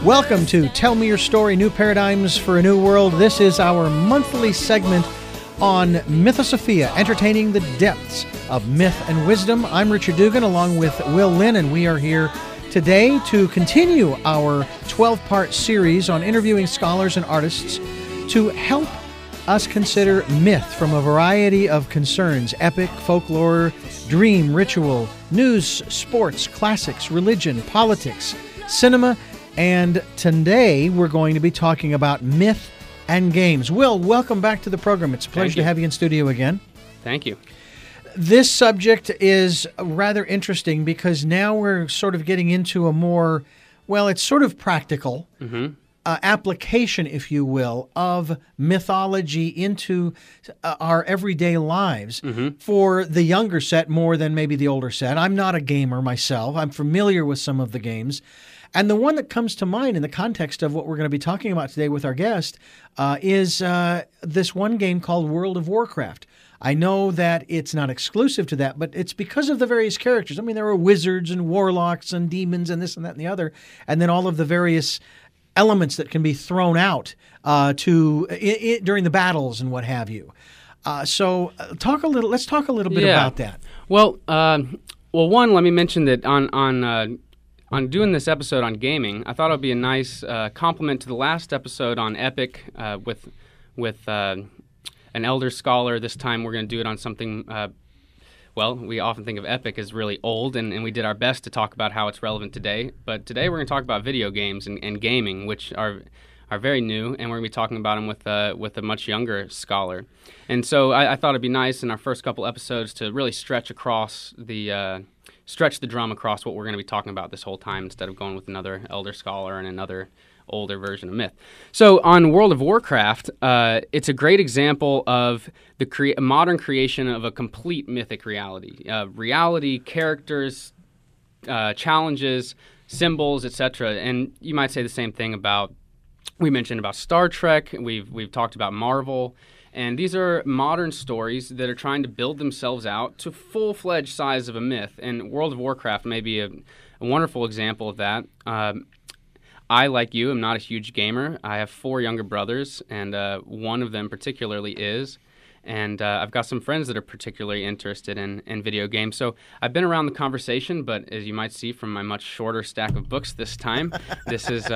Welcome to Tell Me Your Story, New Paradigms for a New World. This is our monthly segment on Mythosophia, entertaining the depths of myth and wisdom. I'm Richard Dugan along with Will Lynn, and we are here today to continue our 12-part series on interviewing scholars and artists to help us consider myth from a variety of concerns: epic, folklore, dream, ritual, news, sports, classics, religion, politics, cinema, and today we're going to be talking about myth and games. Will, welcome back to the program. It's a pleasure to have you in studio again. Thank you. This subject is rather interesting because now we're sort of getting into a more, well, it's sort of practical application, if you will, of mythology into our everyday lives for the younger set more than maybe the older set. I'm not a gamer myself. I'm familiar with some of the games. And the one that comes to mind in the context of what we're going to be talking about today with our guest is this one game called World of Warcraft. I know that it's not exclusive to that, but it's because of the various characters. I mean, there are wizards and warlocks and demons and this and that and the other, and then all of the various elements that can be thrown out during the battles and what have you. Let's talk a little bit about that. Well, one, let me mention that on doing this episode on gaming, I thought it would be a nice complement to the last episode on Epic with an elder scholar. This time we're going to do it on something, we often think of Epic as really old, and we did our best to talk about how it's relevant today. But today we're going to talk about video games and gaming, which are very new, and we're going to be talking about them with a much younger scholar. And so I thought it'd be nice in our first couple episodes to really stretch the drum across what we're going to be talking about this whole time instead of going with another elder scholar and another older version of myth. So on World of Warcraft, it's a great example of the modern creation of a complete mythic reality. Reality, characters, challenges, symbols, etc. And you might say the same thing we mentioned about Star Trek, we've talked about Marvel. And these are modern stories that are trying to build themselves out to full-fledged size of a myth. And World of Warcraft may be a wonderful example of that. I, like you, am not a huge gamer. I have 4 younger brothers, and one of them particularly is. And I've got some friends that are particularly interested in video games. So I've been around the conversation, but as you might see from my much shorter stack of books this time, this is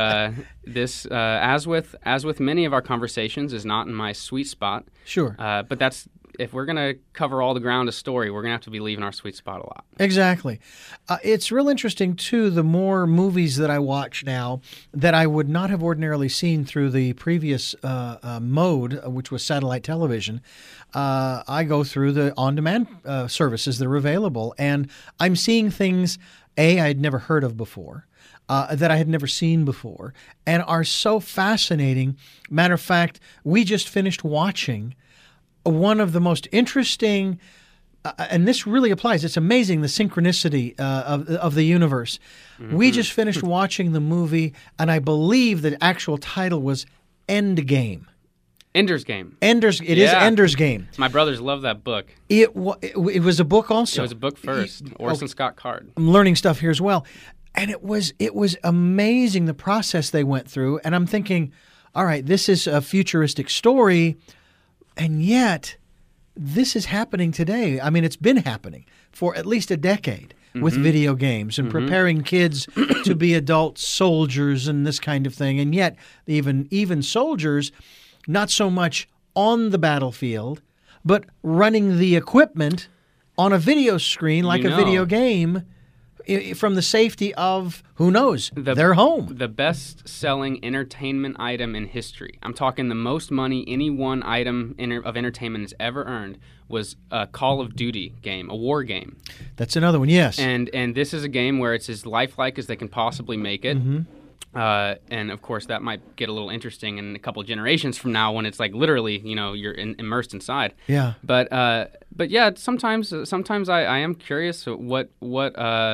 as with many of our conversations, is not in my sweet spot. Sure. But if we're going to cover all the ground of story, we're going to have to be leaving our sweet spot a lot. Exactly. It's real interesting, too, the more movies that I watch now that I would not have ordinarily seen through the previous mode, which was satellite television. I go through the on-demand services that are available, and I'm seeing things, I had never heard of before, that I had never seen before, and are so fascinating. Matter of fact, we just finished watching one of the most interesting, and this really applies, it's amazing, the synchronicity of the universe. We just finished watching the movie, and I believe the actual title was Endgame. Ender's Game. It is Ender's Game. My brothers love that book. It was a book also. It was a book first. Orson Scott Card. I'm learning stuff here as well. And it was amazing the process they went through. And I'm thinking, all right, this is a futuristic story, and yet this is happening today. I mean, it's been happening for at least a decade with video games and preparing kids to be adult soldiers and this kind of thing. And yet even soldiers, not so much on the battlefield, but running the equipment on a video screen like a video game from the safety of, who knows, their home. The best-selling entertainment item in history. I'm talking the most money any one item of entertainment has ever earned was a Call of Duty game, a war game. That's another one, yes. And this is a game where it's as lifelike as they can possibly make it. And of course, that might get a little interesting in a couple of generations from now when it's like literally, you're immersed inside. Yeah. But yeah, sometimes I am curious what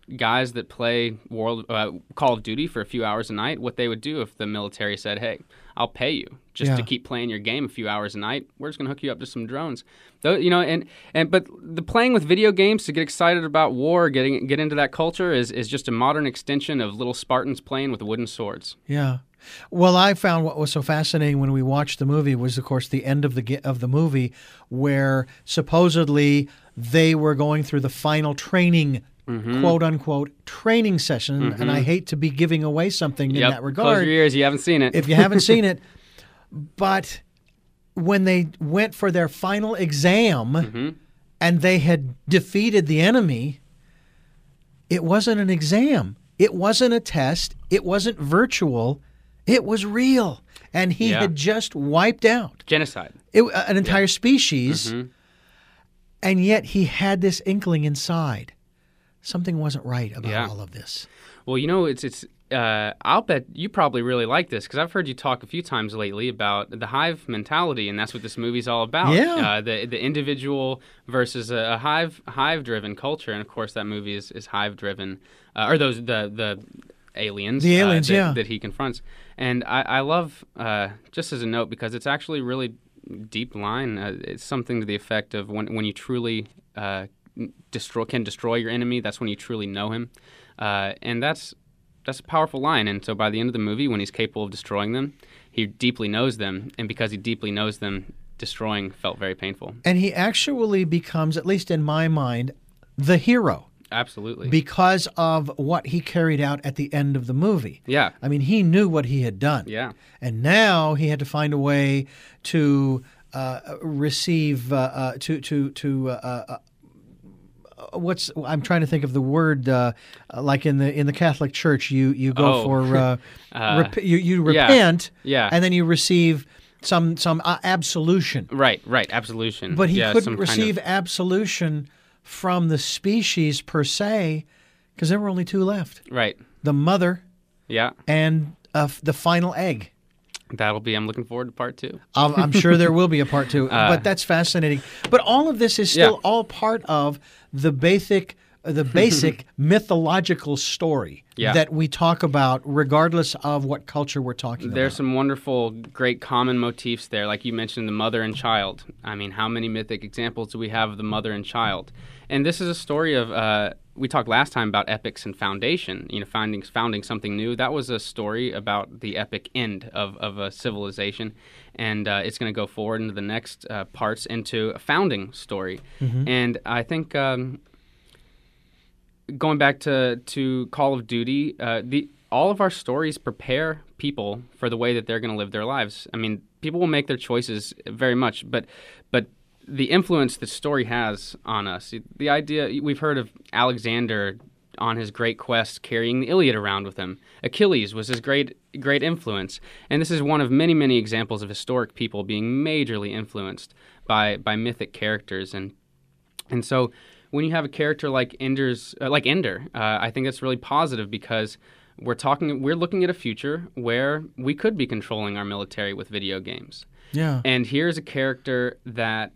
guys that play Call of Duty for a few hours a night, what they would do if the military said, hey, I'll pay you just to keep playing your game a few hours a night. We're just going to hook you up to some drones. But the playing with video games to get excited about war, get into that culture is just a modern extension of little Spartans playing with wooden swords. Yeah. Well, I found what was so fascinating when we watched the movie was, of course, the end of the movie where supposedly they were going through the final training, quote unquote, training session. And I hate to be giving away something in that regard. Close your ears. You haven't seen it. If you haven't seen it. But when they went for their final exam and they had defeated the enemy, it wasn't an exam. It wasn't a test. It wasn't virtual. It was real. And he had just wiped out genocide, an entire species. And yet he had this inkling inside. Something wasn't right about all of this. Well, it's I'll bet you probably really like this because I've heard you talk a few times lately about the hive mentality, and that's what this movie's all about. Yeah. The individual versus a hive-driven culture, and of course that movie is hive-driven, or those the aliens. The aliens, that he confronts. And I love, just as a note, because it's actually really deep line. It's something to the effect of when you truly can destroy your enemy, that's when you truly know him. And that's a powerful line. And so by the end of the movie, when he's capable of destroying them, he deeply knows them. And because he deeply knows them, destroying felt very painful. And he actually becomes, at least in my mind, the hero. Absolutely. Because of what he carried out at the end of the movie. Yeah. I mean, he knew what he had done. Yeah. And now he had to find a way to receive, what's, I'm trying to think of the word, like in the Catholic Church, you go for, you repent, and then you receive some absolution. Right, absolution. But he couldn't receive absolution from the species per se, because there were only two left. Right. The mother and the final egg. I'm looking forward to part 2. I'm sure there will be a part 2, but that's fascinating. But all of this is still all part of the basic mythological story that we talk about, regardless of what culture we're talking about. There's some wonderful, great common motifs there. Like you mentioned, the mother and child. I mean, how many mythic examples do we have of the mother and child? And this is a story of, we talked last time about epics and foundation, founding something new. That was a story about the epic end of a civilization. And it's going to go forward into the next parts into a founding story. And I think going back to Call of Duty, all of our stories prepare people for the way that they're going to live their lives. I mean, people will make their choices very much, but the influence the story has on us, the idea, we've heard of Alexander on his great quest carrying the Iliad around with him. Achilles was his great influence. And this is one of many, many examples of historic people being majorly influenced by mythic characters. And so when you have a character like Ender, I think that's really positive because we're looking at a future where we could be controlling our military with video games. Yeah. And here's a character that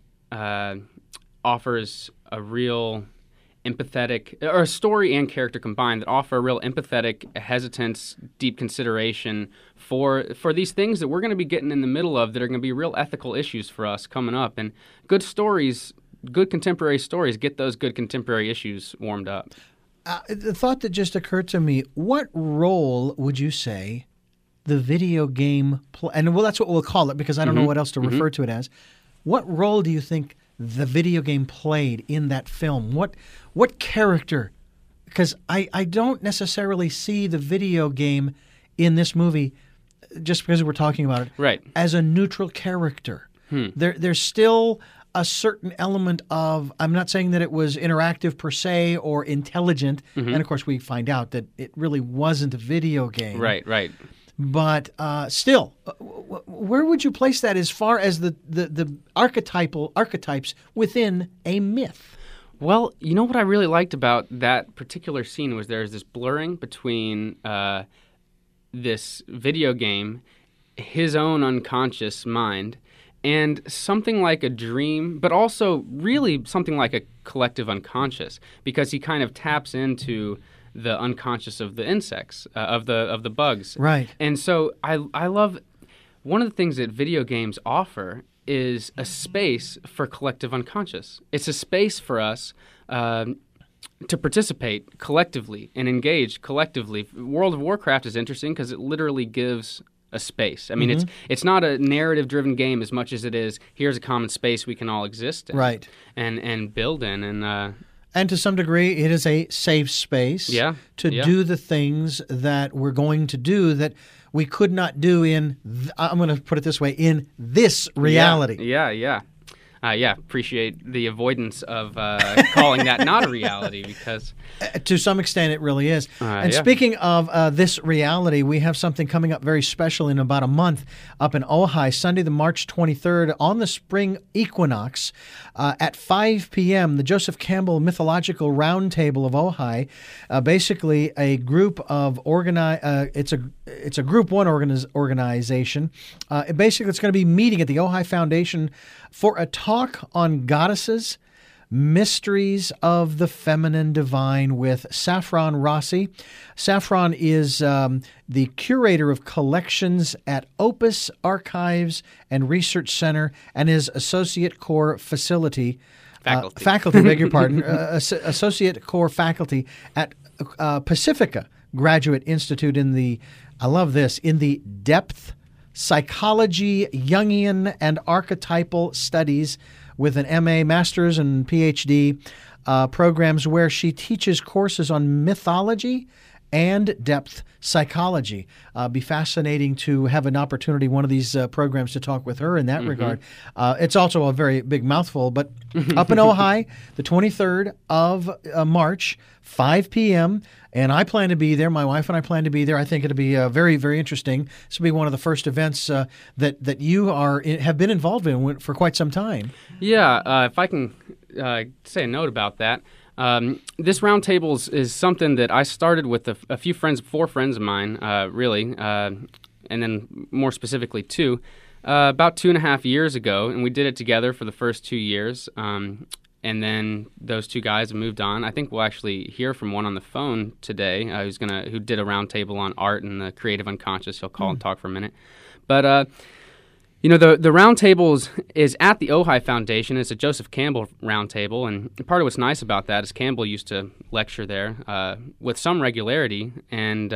offers a real empathetic, or a story and character combined that offer a real empathetic hesitance, deep consideration for these things that we're going to be getting in the middle of that are going to be real ethical issues for us coming up. And good stories, good contemporary stories, get those good contemporary issues warmed up. The thought that just occurred to me, what role would you say the video game and that's what we'll call it because I don't know what else to refer to it as. What role do you think the video game played in that film? What character? Because I don't necessarily see the video game in this movie, just because we're talking about it, as a neutral character. There's still a certain element of, I'm not saying that it was interactive per se or intelligent, and of course we find out that it really wasn't a video game. Right. But still, where would you place that as far as the archetypes within a myth? Well, you know what I really liked about that particular scene was there's this blurring between this video game, his own unconscious mind, and something like a dream, but also really something like a collective unconscious, because he kind of taps into the unconscious of the insects, of the bugs. Right. And so I love one of the things that video games offer is a space for collective unconscious. It's a space for us to participate collectively and engage collectively. World of Warcraft is interesting because it literally gives a space. I mean, it's not a narrative-driven game as much as it is, here's a common space we can all exist in. Right. And build in. And to some degree, it is a safe space to do the things that we're going to do that we could not do I'm going to put it this way, in this reality. Yeah. Appreciate the avoidance of calling that not a reality because... To some extent, it really is. Speaking of this reality, we have something coming up very special in about a month up in Ojai, Sunday, the March 23rd, on the spring equinox at 5 p.m., the Joseph Campbell Mythological Roundtable of Ojai, basically a group of it's a Group 1 organization. Basically, it's going to be meeting at the Ojai Foundation for a talk on goddesses, mysteries of the feminine divine with Saffron Rossi. Saffron is the curator of collections at Opus Archives and Research Center and is associate core faculty, beg your pardon, associate core faculty at Pacifica Graduate Institute in the Depth Psychology, Jungian, and Archetypal Studies with an MA, Master's, and PhD programs where she teaches courses on mythology and depth psychology. Be fascinating to have an opportunity, one of these programs, to talk with her in that regard. It's also a very big mouthful, but up in Ojai, the 23rd of March, 5 p.m., and I plan to be there. My wife and I plan to be there. I think it'll be very, very interesting. This will be one of the first events that you have been involved in for quite some time. Yeah, if I can say a note about that. This roundtable is something that I started with a few friends, 4 friends of mine, really, and then more specifically 2, about 2.5 years ago, and we did it together for the first 2 years. And then those 2 guys have moved on. I think we'll actually hear from one on the phone today who did a roundtable on art and the creative unconscious. He'll call and talk for a minute. But, the roundtable is at the Ojai Foundation. It's a Joseph Campbell roundtable. And part of what's nice about that is Campbell used to lecture there with some regularity. And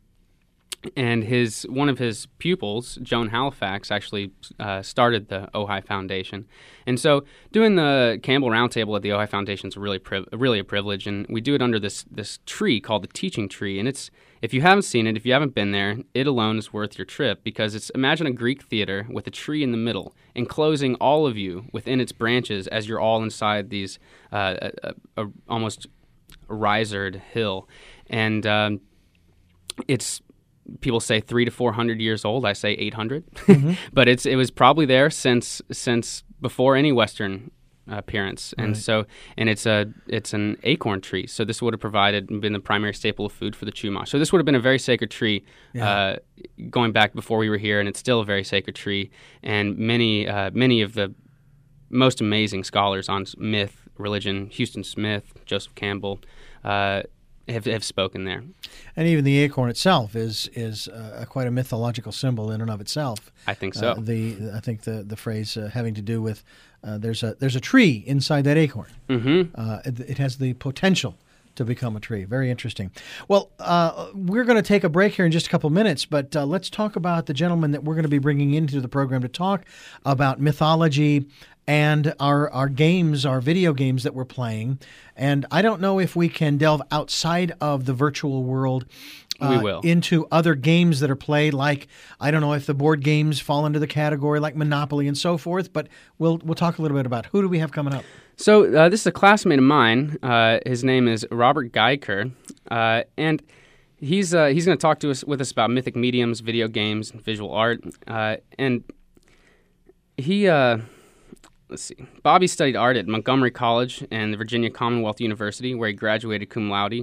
one of his pupils, Joan Halifax, actually started the Ojai Foundation. And so doing the Campbell Roundtable at the Ojai Foundation is really a privilege, and we do it under this tree called the Teaching Tree. And if you haven't seen it, if you haven't been there, it alone is worth your trip, because imagine a Greek theater with a tree in the middle, enclosing all of you within its branches as you're all inside these almost risered hill. And it's... People say 300 to 400 years old. I say 800, but it was probably there since before any Western appearance. And Right. so, and it's an acorn tree. So this would have been the primary staple of food for the Chumash. So this would have been a very sacred tree going back before we were here, and it's still a very sacred tree. And many of the most amazing scholars on myth, religion, Houston Smith, Joseph Campbell, have spoken there. And even the acorn itself is quite a mythological symbol in and of itself. I think so. I think the phrase having to do with there's a tree inside that acorn. It has the potential to become a tree. Very interesting. Well, we're going to take a break here in just a couple minutes, but let's talk about the gentleman that we're going to be bringing into the program to talk about mythology and our games, our video games that we're playing. And I don't know if we can delve outside of the virtual world we will. Into other games that are played, like, I don't know if the board games fall into the category like Monopoly and so forth, but we'll talk a little bit about who do we have coming up. So this is a classmate of mine. His name is Robert Geiker, and he's going to talk with us about mythic mediums, video games, and visual art. And he... Let's see. Bobby studied art at Montgomery College and the Virginia Commonwealth University, where he graduated cum laude.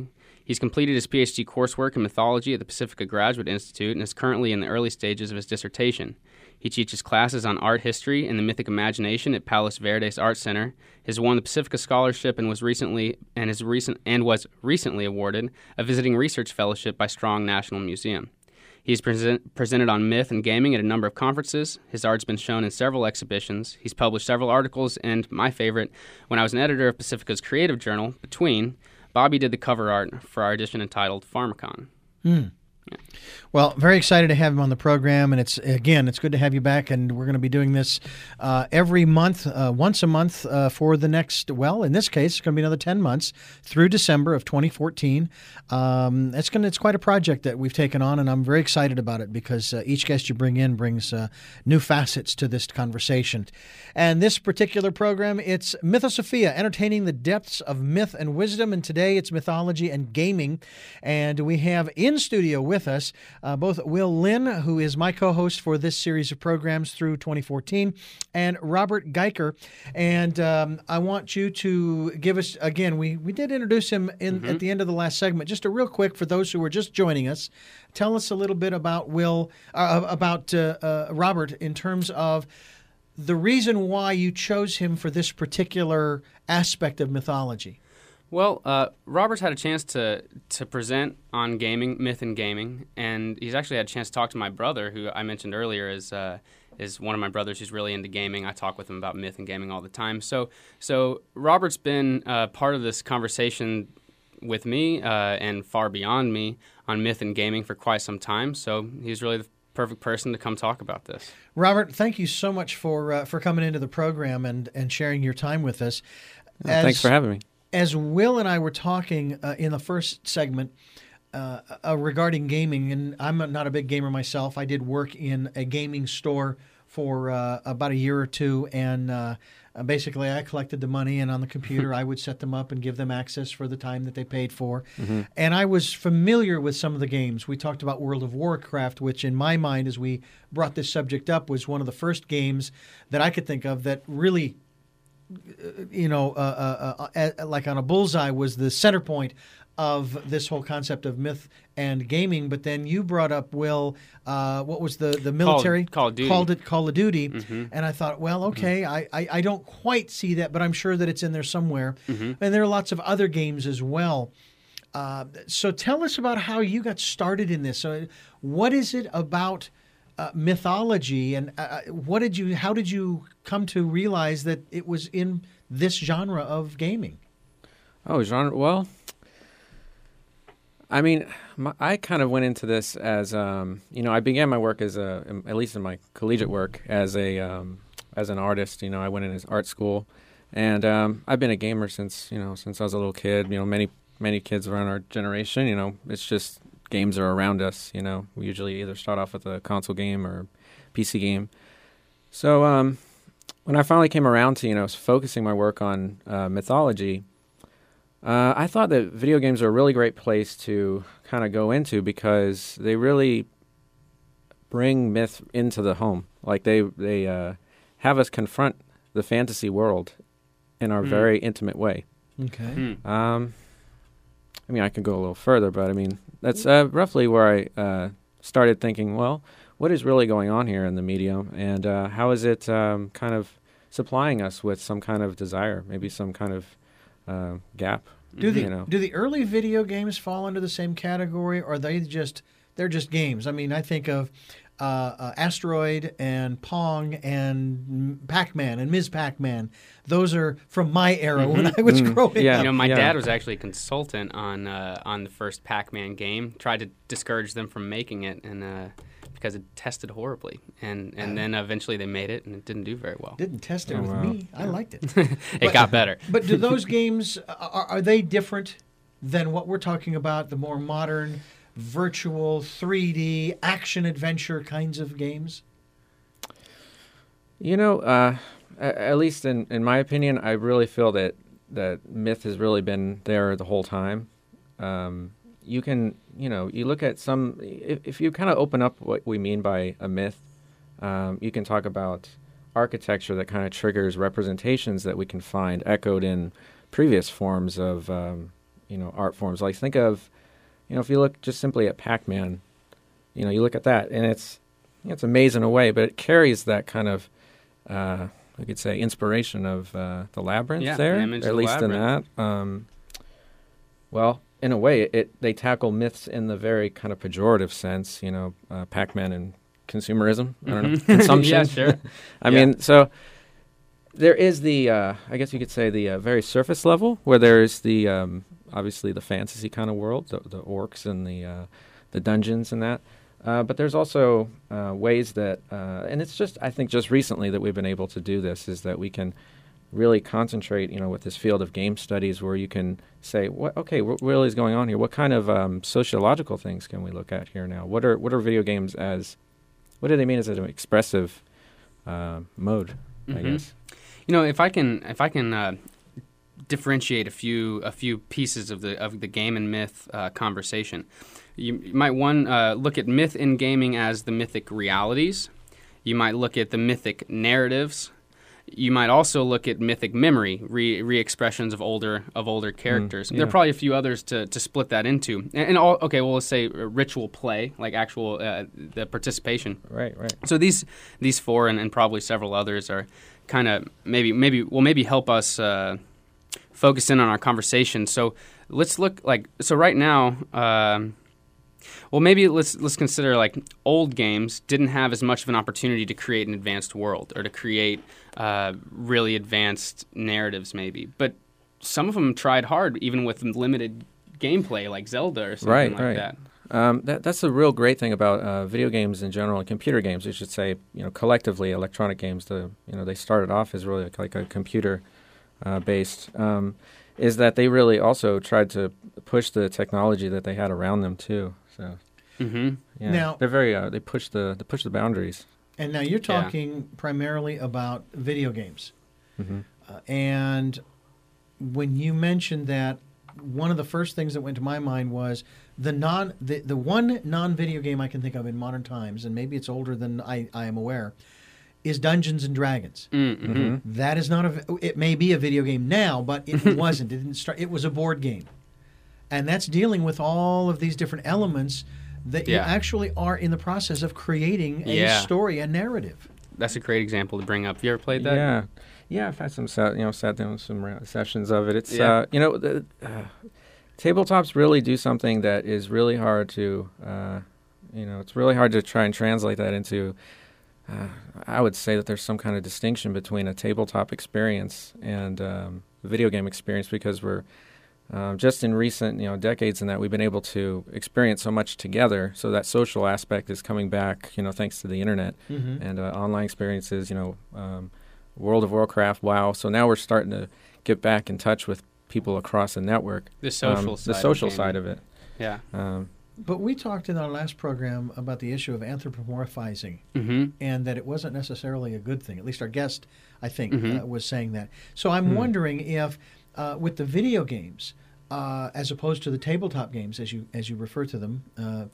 He's completed his PhD coursework in mythology at the Pacifica Graduate Institute and is currently in the early stages of his dissertation. He teaches classes on art history and the mythic imagination at Palos Verdes Art Center, has won the Pacifica Scholarship and was recently awarded a visiting research fellowship by Strong National Museum. He's presented on myth and gaming at a number of conferences. His art's been shown in several exhibitions. He's published several articles, and my favorite, when I was an editor of Pacifica's creative journal, Between, Bobby did the cover art for our edition entitled Pharmacon. Yeah. Well, very excited to have him on the program, and it's good to have you back, and we're going to be doing this every month, once a month for the next, in this case, it's going to be another 10 months through December of 2014. It's quite a project that we've taken on, and I'm very excited about it because each guest you bring in brings new facets to this conversation. And this particular program, it's Mythosophia, entertaining the depths of myth and wisdom, and today it's mythology and gaming, and we have in studio with us both Will Lynn, who is my co-host for this series of programs through 2014, and Robert Geiker. And I want you to give us, again, we did introduce him at the end of the last segment. Just a real quick, for those who are just joining us, tell us a little bit about Robert in terms of the reason why you chose him for this particular aspect of mythology. Well, Robert's had a chance to present on gaming, myth and gaming, and he's actually had a chance to talk to my brother, who I mentioned earlier is one of my brothers who's really into gaming. I talk with him about myth and gaming all the time. So Robert's been part of this conversation with me and far beyond me on myth and gaming for quite some time. So he's really the perfect person to come talk about this. Robert, thank you so much for coming into the program and sharing your time with us. Thanks for having me. As Will and I were talking in the first segment regarding gaming, and I'm not a big gamer myself. I did work in a gaming store for about a year or two, and basically I collected the money, and on the computer I would set them up and give them access for the time that they paid for. And I was familiar with some of the games. We talked about World of Warcraft, which in my mind, as we brought this subject up, was one of the first games that I could think of that really like on a bullseye was the center point of this whole concept of myth and gaming. But then you brought up, Will, what was the military? Call of Duty. Called it Call of Duty. And I thought, well, okay, I don't quite see that, but I'm sure that it's in there somewhere. And there are lots of other games as well. So tell us about how you got started in this. So what is it about mythology, and how did you come to realize that it was in this genre of gaming? Oh, genre. Well, I mean, I kind of went into this as I began my work as at least in my collegiate work as an artist. I went in as art school, and I've been a gamer since I was a little kid. Many kids around our generation. It's just games are around us. We usually either start off with a console game or PC game. So when I finally came around to focusing my work on mythology, I thought that video games are a really great place to kind of go into because they really bring myth into the home. Like they have us confront the fantasy world in our very intimate way. Okay. I could go a little further, but that's roughly where I started thinking, well, what is really going on here in the medium, and how is it kind of supplying us with some kind of desire, maybe some kind of gap? Do the early video games fall into the same category, or they're just games? I think of Asteroid and Pong and Pac-Man and Ms. Pac-Man. Those are from my era when I was growing up. My dad was actually a consultant on the first Pac-Man game. Tried to discourage them from making it, and because it tested horribly, and then eventually they made it, and it didn't do very well. Didn't test it with me. I liked it. It got better. But do those games are they different than what we're talking about? The more modern, virtual 3D action adventure kinds of games? At least in my opinion, I really feel that myth has really been there the whole time. You can, you look at some, if you kind of open up what we mean by a myth, you can talk about architecture that kind of triggers representations that we can find echoed in previous forms of, art forms. Like think of if you look just simply at Pac-Man, you look at that, and it's amazing in a way, but it carries that kind of, we could say, inspiration of the Labyrinth there, image at of least Labyrinth. in that. Well, in a way, they tackle myths in the very kind of pejorative sense, Pac-Man and consumerism, I don't know, consumption. Yeah, sure. I mean, so there is the, I guess you could say, the very surface level, where there's the, obviously the fantasy kind of world, the orcs and the dungeons and that. But there's also ways that, and it's just, I think just recently that we've been able to do this, is that we can really concentrate, with this field of game studies, where you can say, what really is going on here? What kind of sociological things can we look at here now? What are video games what do they mean as an expressive mode, I guess? If I can differentiate a few pieces of the game and myth conversation. You might look at myth in gaming as the mythic realities. You might look at the mythic narratives. You might also look at mythic memory, re-expressions of older characters. There are probably a few others to split that into. Let's say ritual play, like actual the participation. Right. So these four and probably several others are kind of maybe help us focus in on our conversation. So let's look right now. Maybe let's consider like old games didn't have as much of an opportunity to create an advanced world or to create really advanced narratives, maybe. But some of them tried hard, even with limited gameplay, like Zelda or something like that. That's the real great thing about video games in general, and computer games, I should say. Collectively, electronic games. They started off as really like a computer based. Is that they really also tried to push the technology that they had around them too. So, Now they're very they push the boundaries. And now you're talking primarily about video games, and when you mentioned that, one of the first things that went to my mind was the one non-video game I can think of in modern times, and maybe it's older than I am aware, is Dungeons and Dragons. That is not it may be a video game now, but it wasn't. It didn't start. It was a board game, and that's dealing with all of these different elements that you actually are in the process of creating a story, a narrative. That's a great example to bring up. Have you ever played that? Yeah. I've had some sat down with some sessions of it. It's tabletops really do something that is really hard to it's really hard to try and translate that into. I would say that there's some kind of distinction between a tabletop experience and a video game experience, because we're just in recent decades in that we've been able to experience so much together. So that social aspect is coming back, thanks to the internet and online experiences. World of Warcraft, WoW. So now we're starting to get back in touch with people across the network. The social side of it. Yeah. But we talked in our last program about the issue of anthropomorphizing, and that it wasn't necessarily a good thing. At least our guest, I think, was saying that. So I'm wondering if, with the video games, as opposed to the tabletop games, as you refer to them,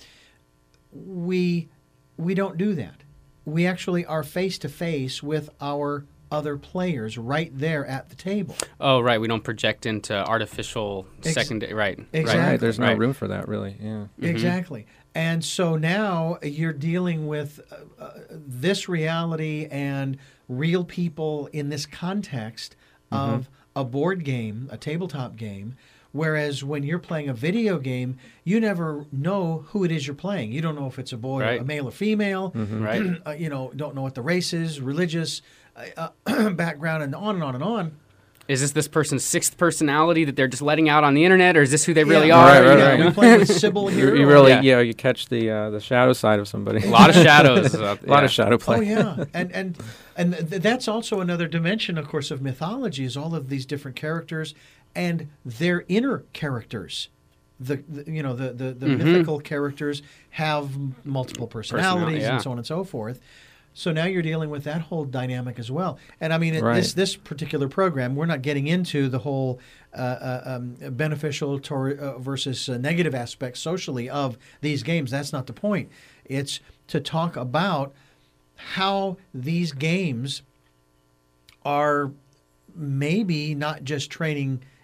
we don't do that. We actually are face to face with our other players right there at the table. Oh, right. We don't project into artificial secondary. Right. Exactly. Right. There's no room for that, really. Yeah. Exactly. And so now you're dealing with this reality and real people in this context of a board game, a tabletop game. Whereas when you're playing a video game, you never know who it is you're playing. You don't know if it's a boy, a male or female. Right. Don't know what the race is, religious background, and on and on and on. Is this person's sixth personality that they're just letting out on the internet, or is this who they really are? Right. We play with Sybil here. You really, you catch the shadow side of somebody. A lot of shadows. A lot of shadow play. Oh yeah, and that's also another dimension, of course, of mythology, is all of these different characters and their inner characters. The mythical characters have multiple personalities and so on and so forth. So now you're dealing with that whole dynamic as well. And I mean, this particular program, we're not getting into the whole beneficial versus negative aspects socially of these games. That's not the point. It's to talk about how these games are maybe not just training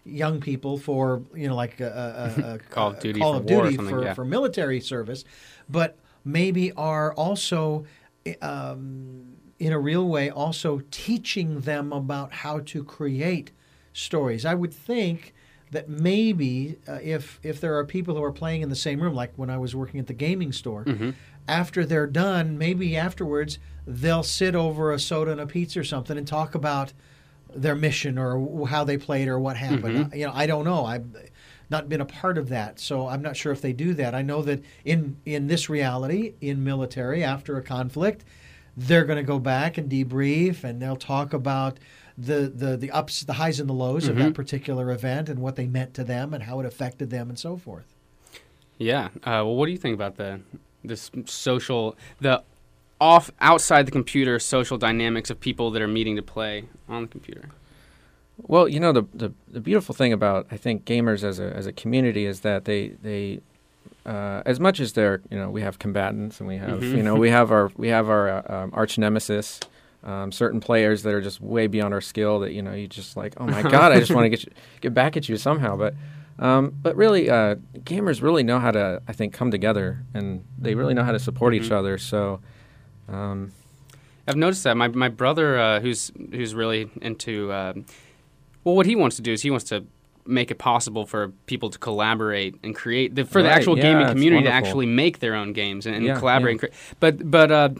young people for like Call of Duty Call for of war or Duty something, yeah. for military service, but maybe are also in a real way also teaching them about how to create stories. I would think that maybe if there are people who are playing in the same room, like when I was working at the gaming store, Mm-hmm. after they're done, maybe afterwards they'll sit over a soda and a pizza or something and talk about their mission or how they played or what happened. Mm-hmm. I don't know. I've not been a part of that, so I'm not sure if they do that. I know that in this reality, in military, after a conflict, they're going to go back and debrief, and they'll talk about the ups, the highs, and the lows of that particular event and what they meant to them and how it affected them and so forth. Yeah. Well, what do you think about this social, outside the computer social dynamics of people that are meeting to play on the computer? Well, the beautiful thing about, I think, gamers as a community is that they as much as they're, we have combatants and we have we have our arch nemesis, certain players that are just way beyond our skill that you just like, oh my god, I just want to get back at you somehow. But really, gamers really know how to, I think, come together, and they really know how to support each other. So. I've noticed that my brother, who's really into, what he wants to do is he wants to make it possible for people to collaborate and create the actual gaming community to actually make their own games and collaborate. Yeah. But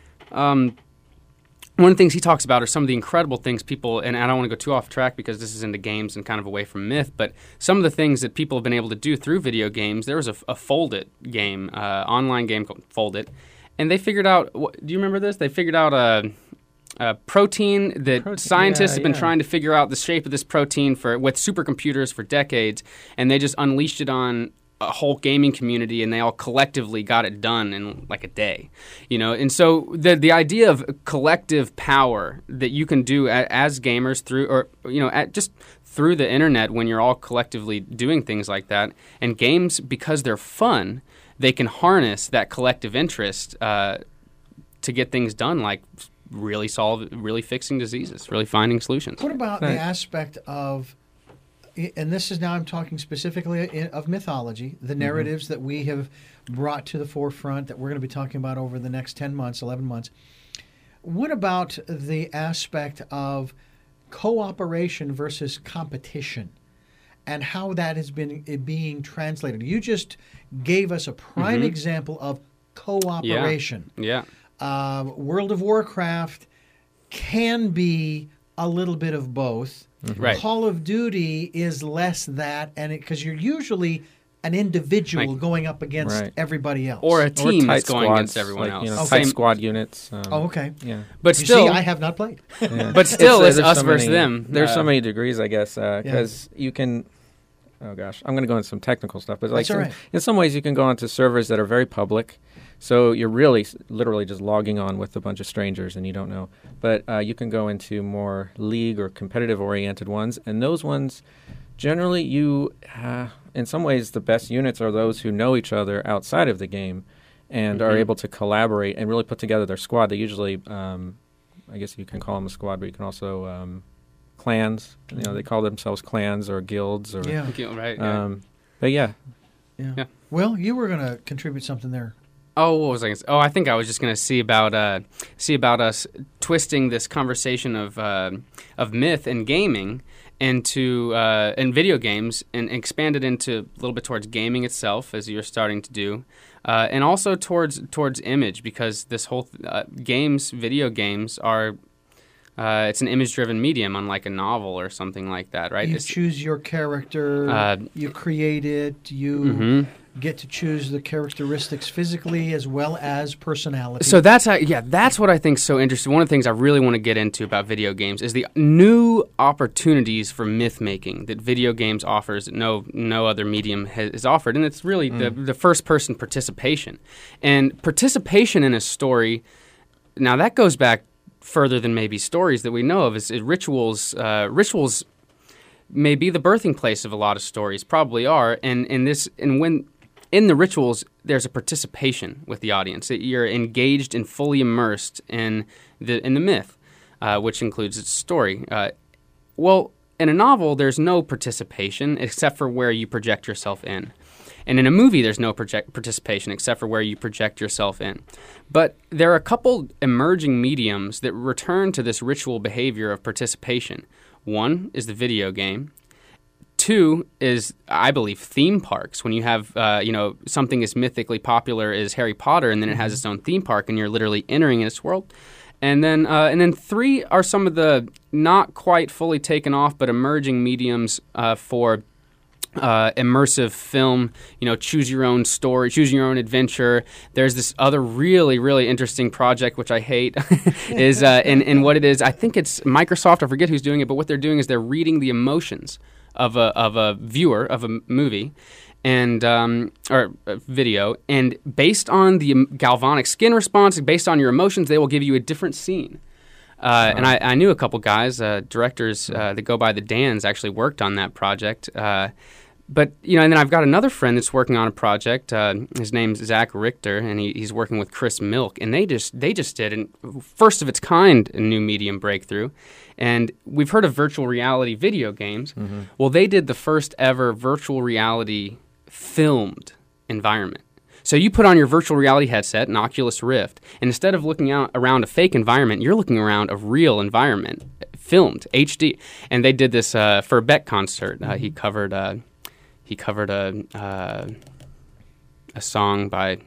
one of the things he talks about are some of the incredible things people, and I don't want to go too off track because this is into games and kind of away from myth, but some of the things that people have been able to do through video games. There was a Fold It game, online game called Fold It. And they figured out, do you remember this? They figured out a protein that scientists have been trying to figure out the shape of this protein with supercomputers for decades, and they just unleashed it on a whole gaming community, and they all collectively got it done in like a day. And so the idea of collective power that you can do as gamers just through the internet when you're all collectively doing things like that, and games, because they're fun, they can harness that collective interest to get things done, like really fixing diseases, really finding solutions. What about the aspect of, and this is now I'm talking specifically of mythology, the narratives that we have brought to the forefront that we're going to be talking about over the next 10 months, 11 months. What about the aspect of cooperation versus competition? And how that has been being translated. You just gave us a prime example of cooperation. Yeah. World of Warcraft can be a little bit of both. Right. Call of Duty is less that, and because you're usually an individual going up against everybody else, or a team that's going squads, against everyone else. Tight squad units. okay. Yeah. But You still, see, I have not played. but still, it's there's us so versus many, them. There's so many degrees, I guess, because you can. Oh gosh, I'm going to go into some technical stuff, but That's all right. in some ways, you can go onto servers that are very public, so you're really literally just logging on with a bunch of strangers and you don't know. But you can go into more league or competitive-oriented ones, and those ones, generally, in some ways, the best units are those who know each other outside of the game and are able to collaborate and really put together their squad. They usually, I guess you can call them a squad, but you can also clans. They call themselves clans or guilds. Or, Right. but yeah. Well, you were going to contribute something there. Oh, what was I going to say? Oh, I think I was just going to see about us twisting this conversation of myth and gaming into and video games and expand it into a little bit towards gaming itself, as you're starting to do, and also towards image, because this whole video games are. It's an image-driven medium, unlike a novel or something like that, right? You choose your character, you create it, you get to choose the characteristics physically as well as personality. So that's what I think is so interesting. One of the things I really want to get into about video games is the new opportunities for myth-making that video games offers that no other medium has offered, and it's really the first-person participation. And participation in a story, now that goes back further than maybe stories that we know of, is rituals. Rituals may be the birthing place of a lot of stories, probably are. And when in the rituals, there's a participation with the audience. That you're engaged and fully immersed in the myth, which includes its story. Well, in a novel, there's no participation except for where you project yourself in. And in a movie, there's no participation except for where you project yourself in. But there are a couple emerging mediums that return to this ritual behavior of participation. One is the video game. Two is, I believe, theme parks. When you have, something as mythically popular as Harry Potter, and then it has its own theme park, and you're literally entering its world. And then three are some of the not quite fully taken off but emerging mediums for immersive film. Choose your own story, choose your own adventure. There's this other really, really interesting project, which I hate, is and what it is. I think it's Microsoft. I forget who's doing it, but what they're doing is they're reading the emotions of a viewer of a movie. And or a video, and based on the galvanic skin response, based on your emotions, they will give you a different scene. And I knew a couple guys, directors that go by the Dans, actually worked on that project. But and then I've got another friend that's working on a project. His name's Zach Richter, and he's working with Chris Milk, and they just did a first of its kind a new medium breakthrough. And we've heard of virtual reality video games. Mm-hmm. Well, they did the first ever virtual reality filmed environment. So you put on your virtual reality headset, an Oculus Rift, and instead of looking out around a fake environment, you're looking around a real environment, filmed, HD. And they did this for a Beck concert. He covered a song by,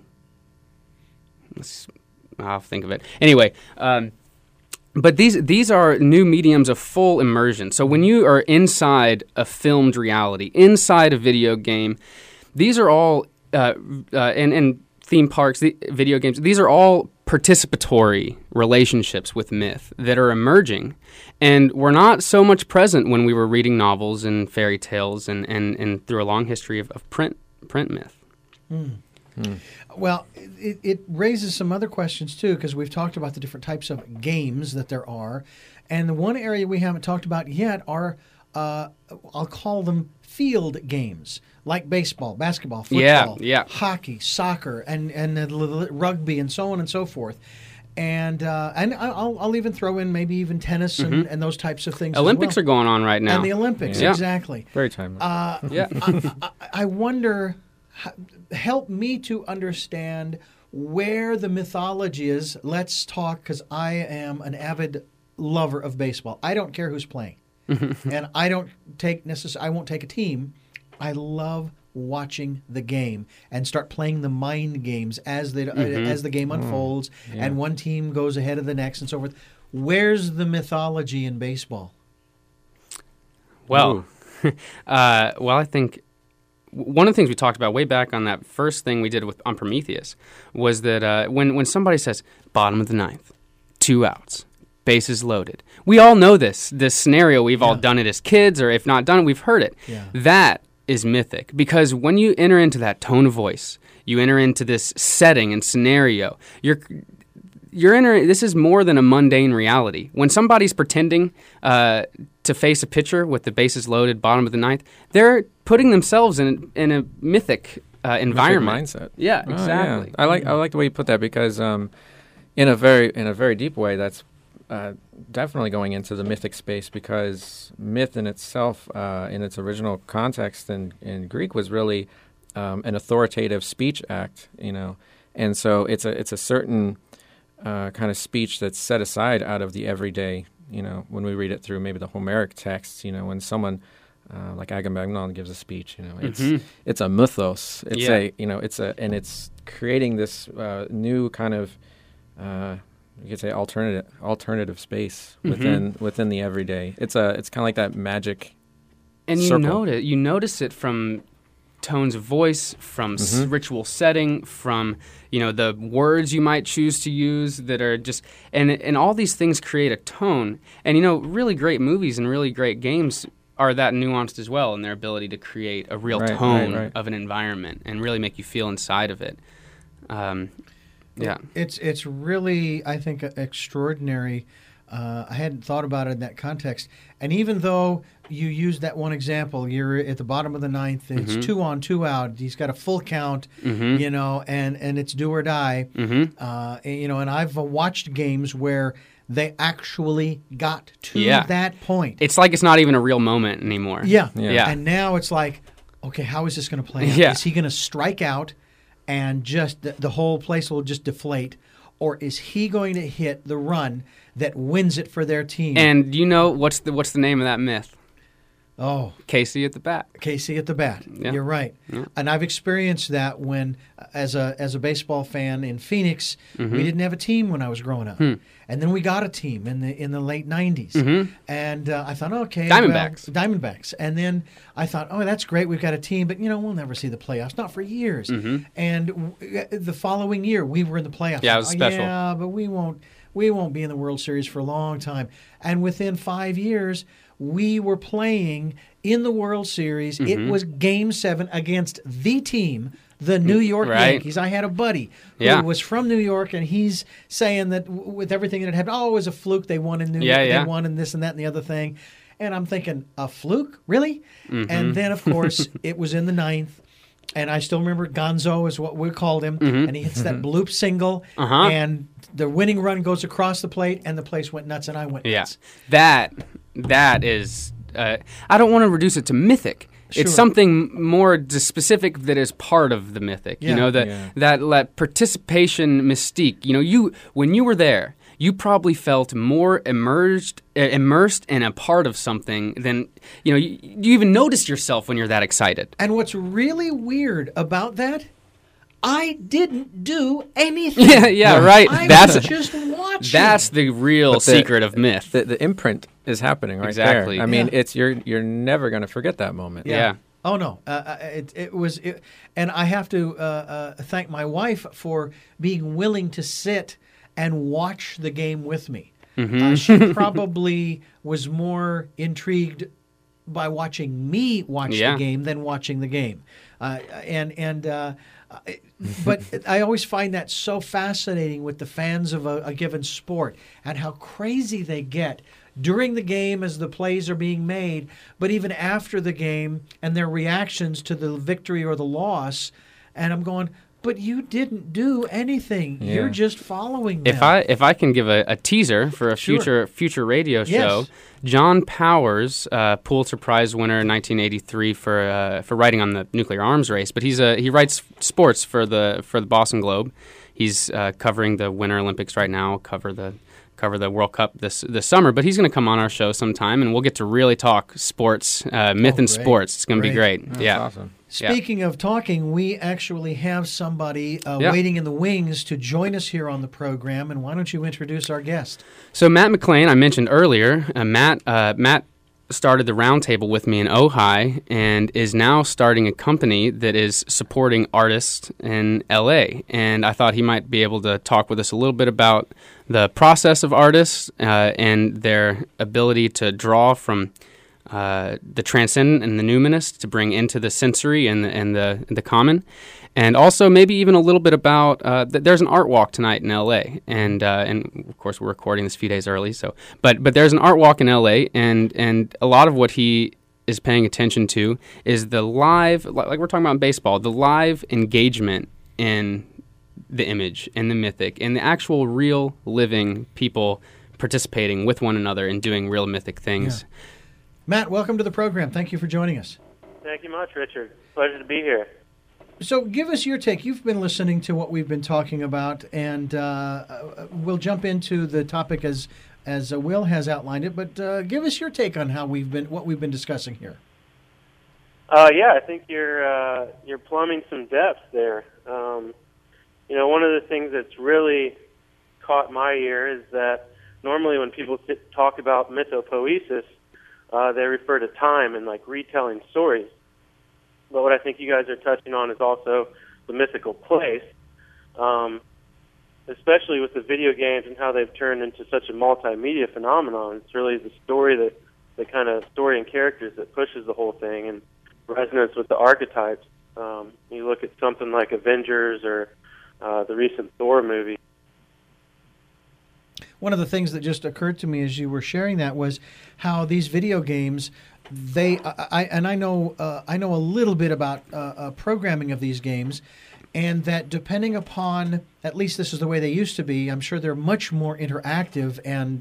I'll think of it. Anyway, but these are new mediums of full immersion. So when you are inside a filmed reality, inside a video game, these are all, and theme parks, video games, these are all participatory relationships with myth that are emerging. And were not so much present when we were reading novels and fairy tales and through a long history of print myth. Mm. Mm. Well, it raises some other questions, too, because we've talked about the different types of games that there are. And the one area we haven't talked about yet are, I'll call them field games, like baseball, basketball, football, hockey, soccer, and rugby, and so on and so forth. And I'll even throw in maybe even tennis and those types of things. Olympics are going on right now. And the Olympics, exactly. Very timely. I wonder, help me to understand where the mythology is. Let's talk, because I am an avid lover of baseball. I don't care who's playing. And I won't take a team. I love watching the game and start playing the mind games as the game unfolds and one team goes ahead of the next and so forth. Where's the mythology in baseball? Well, I think one of the things we talked about way back on that first thing we did on Prometheus was that when somebody says bottom of the ninth, 2 outs, bases loaded. We all know this scenario. We've all done it as kids, or if not done it, we've heard it. Yeah. That is mythic, because when you enter into that tone of voice, you enter into this setting and scenario, you're entering. This is more than a mundane reality. When somebody's pretending to face a pitcher with the bases loaded, bottom of the ninth, they're putting themselves in a mythic environment. Mindset. Yeah, exactly. Yeah. I like the way you put that, because in a very deep way, that's definitely going into the mythic space, because myth in itself, in its original context in Greek, was really an authoritative speech act, and so it's a certain kind of speech that's set aside out of the everyday. When we read it through maybe the Homeric texts, when someone like Agamemnon gives a speech, it's a mythos. It's it's creating this new kind of you could say alternative space within the everyday. It's kind of like that magic. And circle. you notice it from tones of voice, from ritual setting, from the words you might choose to use that are just and all these things create a tone. And really great movies and really great games are that nuanced as well in their ability to create a real tone of an environment and really make you feel inside of it. Yeah, it's really, I think, extraordinary. I hadn't thought about it in that context. And even though you used that one example, you're at the bottom of the ninth, it's 2 on, 2 out. He's got a full count, and it's do or die. And I've watched games where they actually got to Yeah. that point. It's like it's not even a real moment anymore. Yeah. Yeah. And now it's like, okay, how is this going to play out? Yeah. Is he going to strike out and just the whole place will just deflate? Or is he going to hit the run that wins it for their team? And you know what's the name of that myth? Oh, Casey at the bat. Casey at the bat. Yeah. You're right. Yeah. And I've experienced that when, as a baseball fan in Phoenix, Mm-hmm. we didn't have a team when I was growing Hmm. up, and then we got a team in the late '90s, and I thought, okay, Mm-hmm. Diamondbacks. well, Diamondbacks, and then I thought, oh, that's great, we've got a team, but we'll never see the playoffs, not for years. And the following year, we were in the playoffs. Mm-hmm. Yeah, it was special. Yeah, but we won't be in the World Series for a long time. And within 5 years, we were playing in the World Series. It was Game 7 against the team, the New York Right. Yankees. I had a buddy who Yeah. was from New York, and he's saying that with everything that had happened, it was a fluke. They won in New Yeah, York. yeah. They won in this and that and the other thing. And I'm thinking, a fluke? Really? And then, of course, it was in the ninth. And I still remember Gonzo is what we called him. And he hits that bloop single. And the winning run goes across the plate, and the place went nuts, and I went Yeah. nuts. That is. I don't want to reduce it to mythic. Sure. It's something more specific that is part of the mythic. Yeah. You know, that participation mystique. When you were there, you probably felt more immersed in a part of something than you even noticed yourself when you're that excited. And what's really weird about that, I didn't do anything. Yeah, right. I That's was just watching. That's the real secret of myth. The imprint is happening right Exactly. there. I mean, Yeah. it's you're never going to forget that moment. Yeah. Oh no, it was, and I have to thank my wife for being willing to sit and watch the game with me. She probably was more intrigued by watching me watch Yeah. the game than watching the game, but I always find that so fascinating with the fans of a given sport and how crazy they get during the game as the plays are being made, but even after the game and their reactions to the victory or the loss. And I'm going, but you didn't do anything. Yeah. You're just following them. If I can give a teaser for a Sure. future radio Yes. show, John Powers, Pulitzer Prize winner in 1983 for writing on the nuclear arms race, but he writes sports for the Boston Globe. He's covering the Winter Olympics right now. Cover the World Cup this summer, but he's going to come on our show sometime, and we'll get to really talk sports, myth and great. sports. It's going to be great. That's Yeah. awesome. Speaking of talking, we actually have somebody Yeah. waiting in the wings to join us here on the program. And why don't you introduce our guest? So Matt McLean, I mentioned earlier. Matt started the roundtable with me in Ojai and is now starting a company that is supporting artists in LA. And I thought he might be able to talk with us a little bit about the process of artists and their ability to draw from the transcendent and the numinous to bring into the sensory and the common, and also maybe even a little bit about there's an art walk tonight in L.A. and of course we're recording this a few days early, so but there's an art walk in L.A. and a lot of what he is paying attention to is the live, like we're talking about in baseball, the live engagement in the image and the mythic and the actual real living people participating with one another and doing real mythic things. Yeah. Matt, welcome to the program. Thank you for joining us. Thank you much, Richard. Pleasure to be here. So give us your take. You've been listening to what we've been talking about, and we'll jump into the topic as Will has outlined it, but give us your take on what we've been discussing here. Yeah, I think you're plumbing some depth there. One of the things that's really caught my ear is that normally when people talk about mythopoesis, they refer to time and like retelling stories. But what I think you guys are touching on is also the mythical place, especially with the video games and how they've turned into such a multimedia phenomenon. It's really the story the kind of story and characters that pushes the whole thing and resonance with the archetypes. You look at something like Avengers or the recent Thor movie. One of the things that just occurred to me as you were sharing that was how these video games, I know a little bit about programming of these games, and that depending upon, at least this is the way they used to be, I'm sure they're much more interactive, and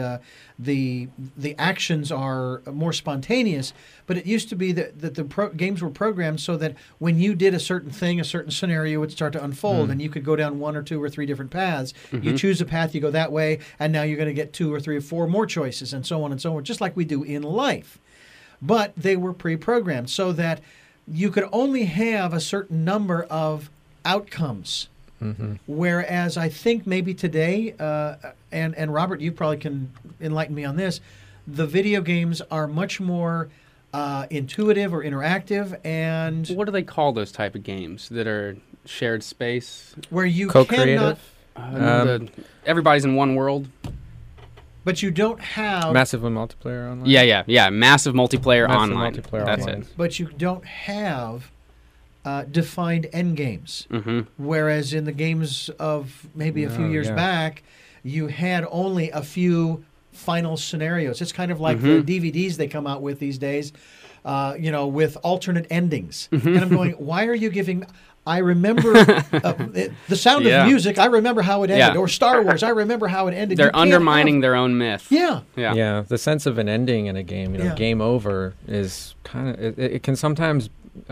the actions are more spontaneous. But it used to be that the games were programmed so that when you did a certain thing, a certain scenario would start to unfold, and you could go down 1 or 2 or 3 different paths. You choose a path, you go that way, and now you're going to get 2 or 3 or 4 more choices, and so on and so on, just like we do in life. But they were pre-programmed so that you could only have a certain number of outcomes. Whereas I think maybe today, and Robert, you probably can enlighten me on this, the video games are much more intuitive or interactive, and What do they call those type of games that are shared space? where you Co-creative. cannot, Everybody's in one world. but you don't have, Massive multiplayer online. Yeah. Massive multiplayer Massive online. multiplayer That's online. it. but you don't have defined end games. Whereas in the games of maybe a few years back, you had only a few final scenarios. It's kind of like the DVDs they come out with these days, with alternate endings. And I'm going, why are you giving? I remember the Sound of Music. I remember how it ended. Yeah. Or Star Wars. I remember how it ended. They're You can't undermining have- their own myth. Yeah. Yeah. The sense of an ending in a game, game over, is kind of it can sometimes,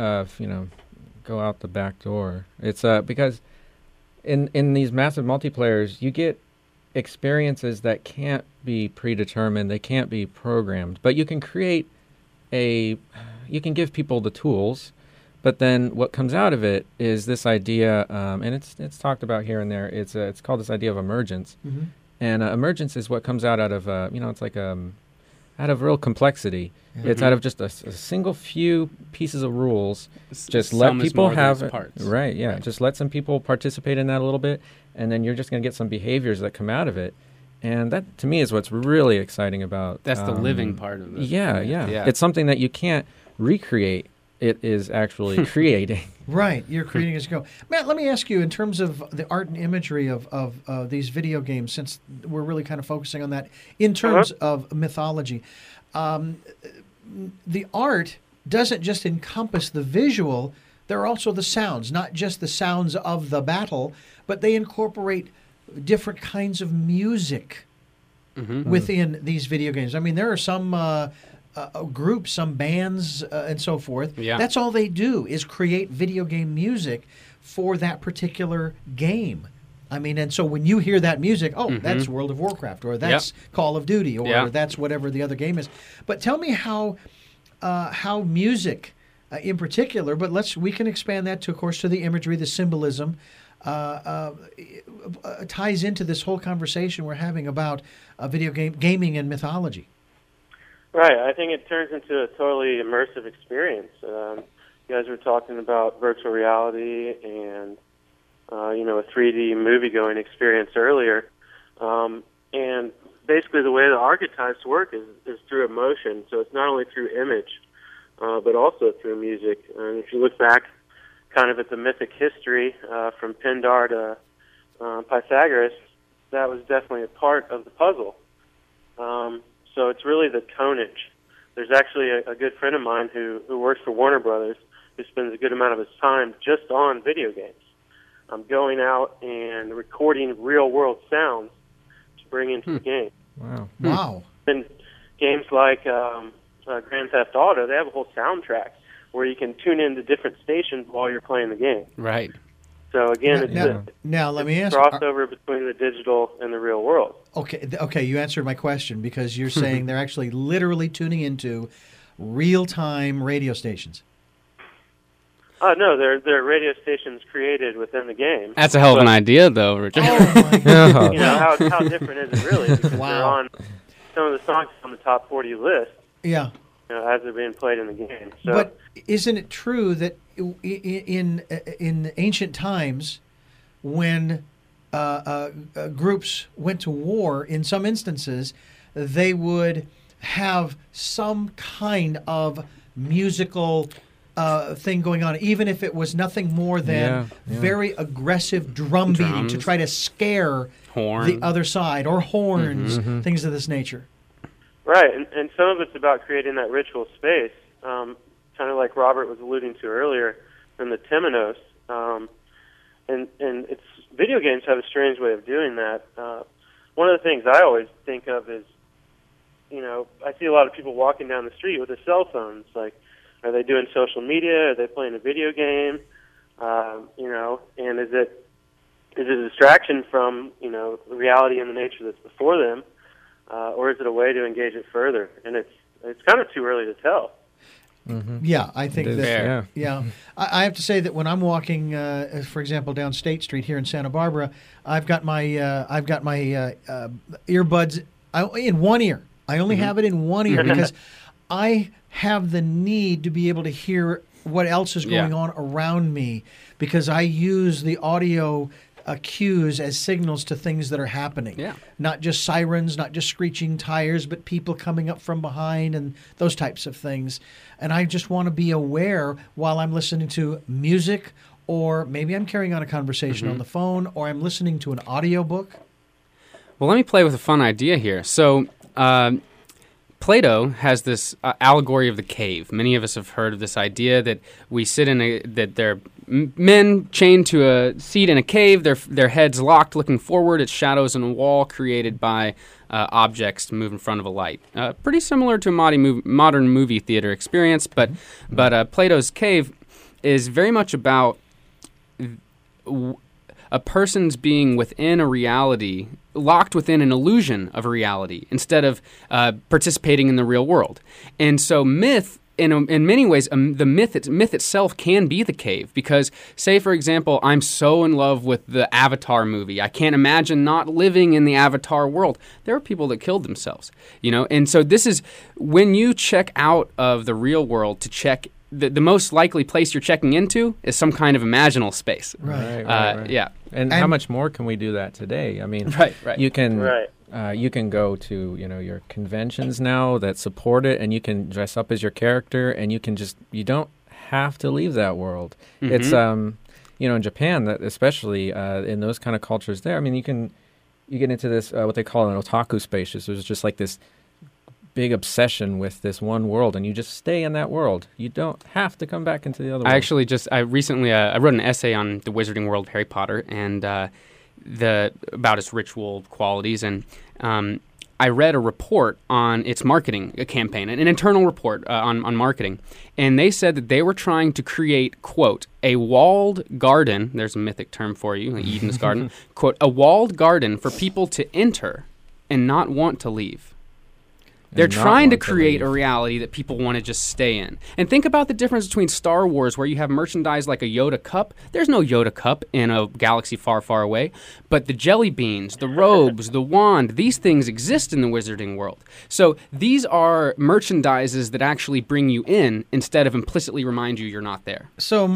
go out the back door. It's because in these massive multiplayers, you get experiences that can't be predetermined, they can't be programmed, but you can create you can give people the tools, but then what comes out of it is this idea, and it's talked about here and there. It's called this idea of emergence, and emergence is what comes out of it's like out of real complexity. It's out of just a single few pieces of rules. Just let people have it. Right, yeah. Right. Just let some people participate in that a little bit, and then you're just going to get some behaviors that come out of it. And that, to me, is what's really exciting about... That's the living part of it. Yeah. It's something that you can't recreate. It is actually creating. Right, you're creating as you go. Matt, let me ask you, in terms of the art and imagery of these video games, since we're really kind of focusing on that, in terms of mythology, the art doesn't just encompass the visual, there are also the sounds, not just the sounds of the battle, but they incorporate different kinds of music within these video games. I mean, there are some groups, some bands, and so forth. Yeah. That's all they do is create video game music for that particular game. I mean, and so when you hear that music, that's World of Warcraft, or that's Call of Duty, or that's whatever the other game is. But tell me how music, in particular, but we can expand that to, of course, to the imagery, the symbolism, ties into this whole conversation we're having about video gaming and mythology. Right. I think it turns into a totally immersive experience. You guys were talking about virtual reality and a 3D movie-going experience earlier. And basically the way the archetypes work is through emotion. So it's not only through image, but also through music. And if you look back kind of at the mythic history from Pindar to Pythagoras, that was definitely a part of the puzzle. So it's really the tonage. There's actually a good friend of mine who works for Warner Brothers who spends a good amount of his time just on video games. Going out and recording real-world sounds to bring into the game. Wow. And games like Grand Theft Auto, they have a whole soundtrack where you can tune into different stations while you're playing the game. Right. So again, now let me ask crossover between the digital and the real world. Okay, you answered my question, because you're saying they're actually literally tuning into real-time radio stations. No, they're radio stations created within the game. That's a hell of an idea, though, Richard. Oh my God. How different is it really? Because they're on some of the songs on the top 40 list. Yeah. As they're being played in the game. So, but isn't it true that in ancient times, when groups went to war, in some instances, they would have some kind of musical thing going on, even if it was nothing more than very aggressive drum beating to try to scare the other side, or horns, things of this nature. Right, and some of it's about creating that ritual space, kind of like Robert was alluding to earlier from the Temenos. and it's video games have a strange way of doing that. One of the things I always think of is, I see a lot of people walking down the street with their cell phones. Like, are they doing social media? Are they playing a video game? And is it a distraction from, the reality and the nature that's before them, or is it a way to engage it further? And it's kind of too early to tell. Mm-hmm. Yeah, I think that. Yeah, I have to say that when I'm walking, for example, down State Street here in Santa Barbara, I've got my earbuds in one ear. I only have it in one ear because I have the need to be able to hear what else is going on around me, because I use the audio cues as signals to things that are happening. Yeah. Not just sirens, not just screeching tires, but people coming up from behind and those types of things. And I just want to be aware while I'm listening to music, or maybe I'm carrying on a conversation on the phone, or I'm listening to an audiobook. Well, let me play with a fun idea here. So Plato has this allegory of the cave. Many of us have heard of this idea that we sit that there are men chained to a seat in a cave, their heads locked, looking forward at shadows on a wall created by objects to move in front of a light. Pretty similar to a modern movie theater experience, but Plato's cave is very much about a person's being within a reality, locked within an illusion of a reality, instead of participating in the real world. And so myth, in many ways, the myth itself can be the cave, because, say, for example, I'm so in love with the Avatar movie. I can't imagine not living in the Avatar world. There are people that killed themselves, And so this is, when you check out of the real world to check, the most likely place you're checking into is some kind of imaginal space. Right. Yeah. And how much more can we do that today? I mean, you can you can go to your conventions now that support it, and you can dress up as your character, and you don't have to leave that world. Mm-hmm. It's in Japan, that especially in those kind of cultures there. I mean, you get into this what they call an otaku space. There's just like this big obsession with this one world, and you just stay in that world. You don't have to come back into the other world. I recently wrote an essay on the Wizarding World of Harry Potter and about its ritual qualities, and I read a report on its marketing campaign, an internal report on marketing, and they said that they were trying to create, quote, a walled garden, there's a mythic term for you, like Eden's garden, quote, a walled garden for people to enter and not want to leave. They're trying to create a reality that people want to just stay in. And think about the difference between Star Wars, where you have merchandise like a Yoda cup. There's no Yoda cup in a galaxy far, far away. But the jelly beans, the robes, the wand, these things exist in the Wizarding World. So these are merchandises that actually bring you in instead of implicitly remind you you're not there. So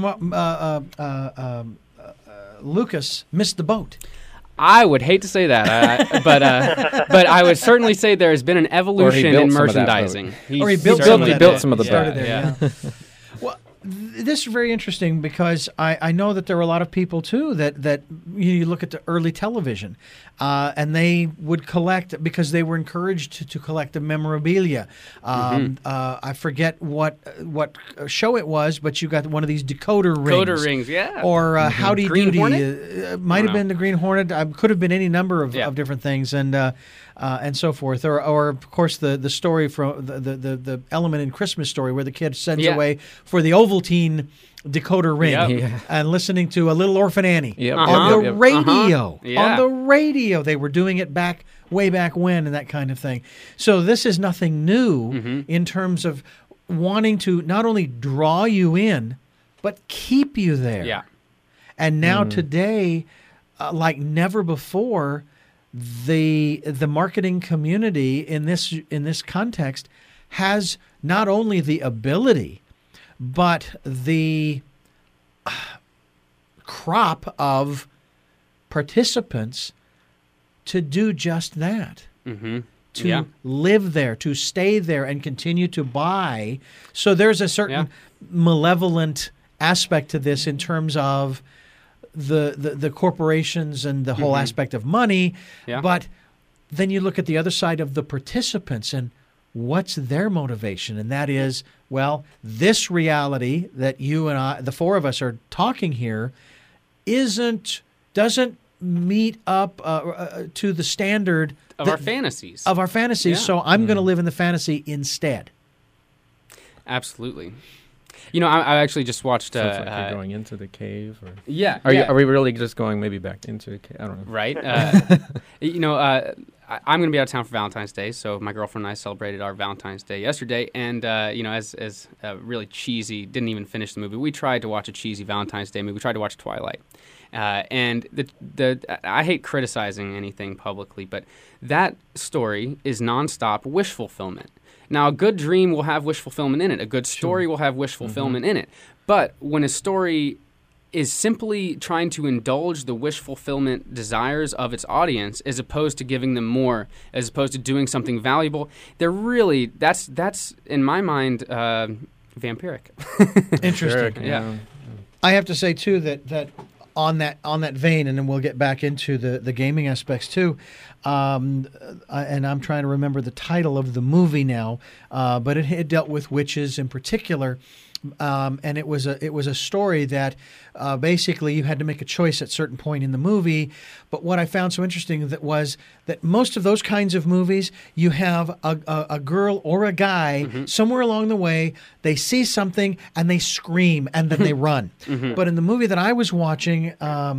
Lucas missed the boat. I would hate to say that, but I would certainly say there has been an evolution in merchandising. He built some of the boat. Yeah. Well, this is very interesting, because I know that there are a lot of people too that you look at the early television, and they would collect, because they were encouraged to collect the memorabilia. I forget what show it was, but you got one of these decoder rings. Decoder rings, yeah. Or Howdy Green Doody. Hornet? Might have been the Green Hornet. Could have been any number of different things, and so forth. Or of course the story from the element in Christmas Story where the kid sends away for the Ovaltine decoder ring and listening to A Little Orphan Annie on the radio. On the radio, they were doing it way back when, and that kind of thing. So this is nothing new in terms of wanting to not only draw you in, but keep you there. Yeah. And now today, like never before, the marketing community in this context has not only the ability, but the crop of participants to do just that. To live there, to stay there, and continue to buy. So there's a certain malevolent aspect to this in terms of the corporations and the whole aspect of money. But then you look at the other side of the participants, and what's their motivation? And that is, well, this reality that you and I, the four of us, are talking here doesn't meet up to the standard Of our fantasies. of our fantasies. Yeah. So I'm going to live in the fantasy instead. Absolutely. You know, I actually just watched. Sounds like you're going into the cave, or Yeah. are we really just going maybe back into the cave? I don't know. Right. You know, I'm going to be out of town for Valentine's Day, so my girlfriend and I celebrated our Valentine's Day yesterday. And you know, as really cheesy, didn't even finish the movie. We tried to watch a cheesy Valentine's Day movie. We tried to watch Twilight. And I hate criticizing anything publicly, but that story is nonstop wish fulfillment. Now, a good dream will have wish fulfillment in it. A good story will have wish fulfillment in it. But when a story is simply trying to indulge the wish fulfillment desires of its audience as opposed to giving them more, as opposed to doing something valuable, they're really, that's in my mind, vampiric. Interesting. Yeah. I have to say too that on that vein, and then we'll get back into the gaming aspects too. And I'm trying to remember the title of the movie now, but it dealt with witches in particular. And it was a story that basically you had to make a choice at a certain point in the movie. But what I found so interesting was that most of those kinds of movies, you have a girl or a guy somewhere along the way, they see something and they scream and then they run. But in the movie that I was watching,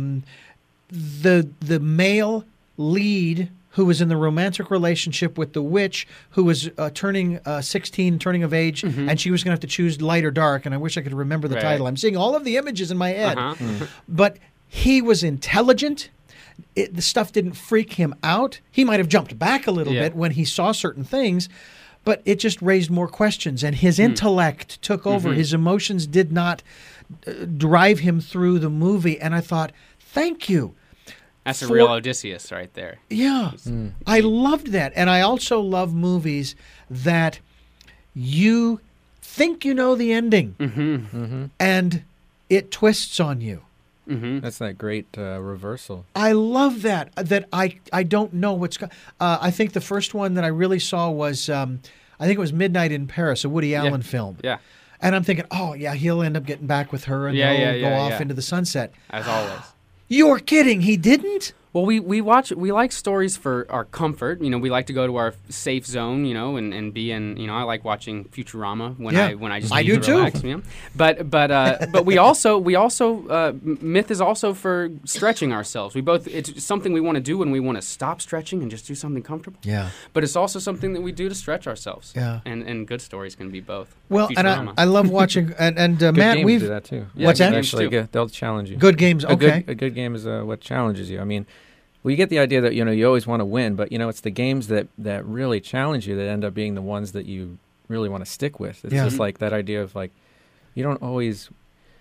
the male lead, who was in the romantic relationship with the witch, who was turning 16, turning of age, and she was going to have to choose light or dark. And I wish I could remember the title. I'm seeing all of the images in my head. But he was intelligent. The stuff didn't freak him out. He might have jumped back a little bit when he saw certain things, but it just raised more questions. And his intellect took over. His emotions did not drive him through the movie. And I thought, thank you. That's a real Odysseus right there. Yeah. I loved that. And I also love movies that you think you know the ending and it twists on you. That's that great reversal. I love that I don't know what's going I think the first one that I really saw was, I think it was Midnight in Paris, a Woody Allen film. Yeah. And I'm thinking, oh, yeah, he'll end up getting back with her and they'll go off into the sunset. As always. You're kidding. He didn't? Well, we like stories for our comfort. You know, we like to go to our safe zone, you know, and be in, you know, I like watching Futurama when I just need to relax, you know? But we also myth is also for stretching ourselves. It's something we want to do when we want to stop stretching and just do something comfortable. Yeah. But it's also something that we do to stretch ourselves. Yeah. And good stories can be both. Well, like and I love watching and Good Matt, games we've do that too. What's that? Actually, they'll challenge you. Good games. Okay. A good game is what challenges you. I mean, well, you get the idea that, you know, you always want to win, but, you know, it's the games that really challenge you that end up being the ones that you really want to stick with. It's just like that idea of, like, you don't always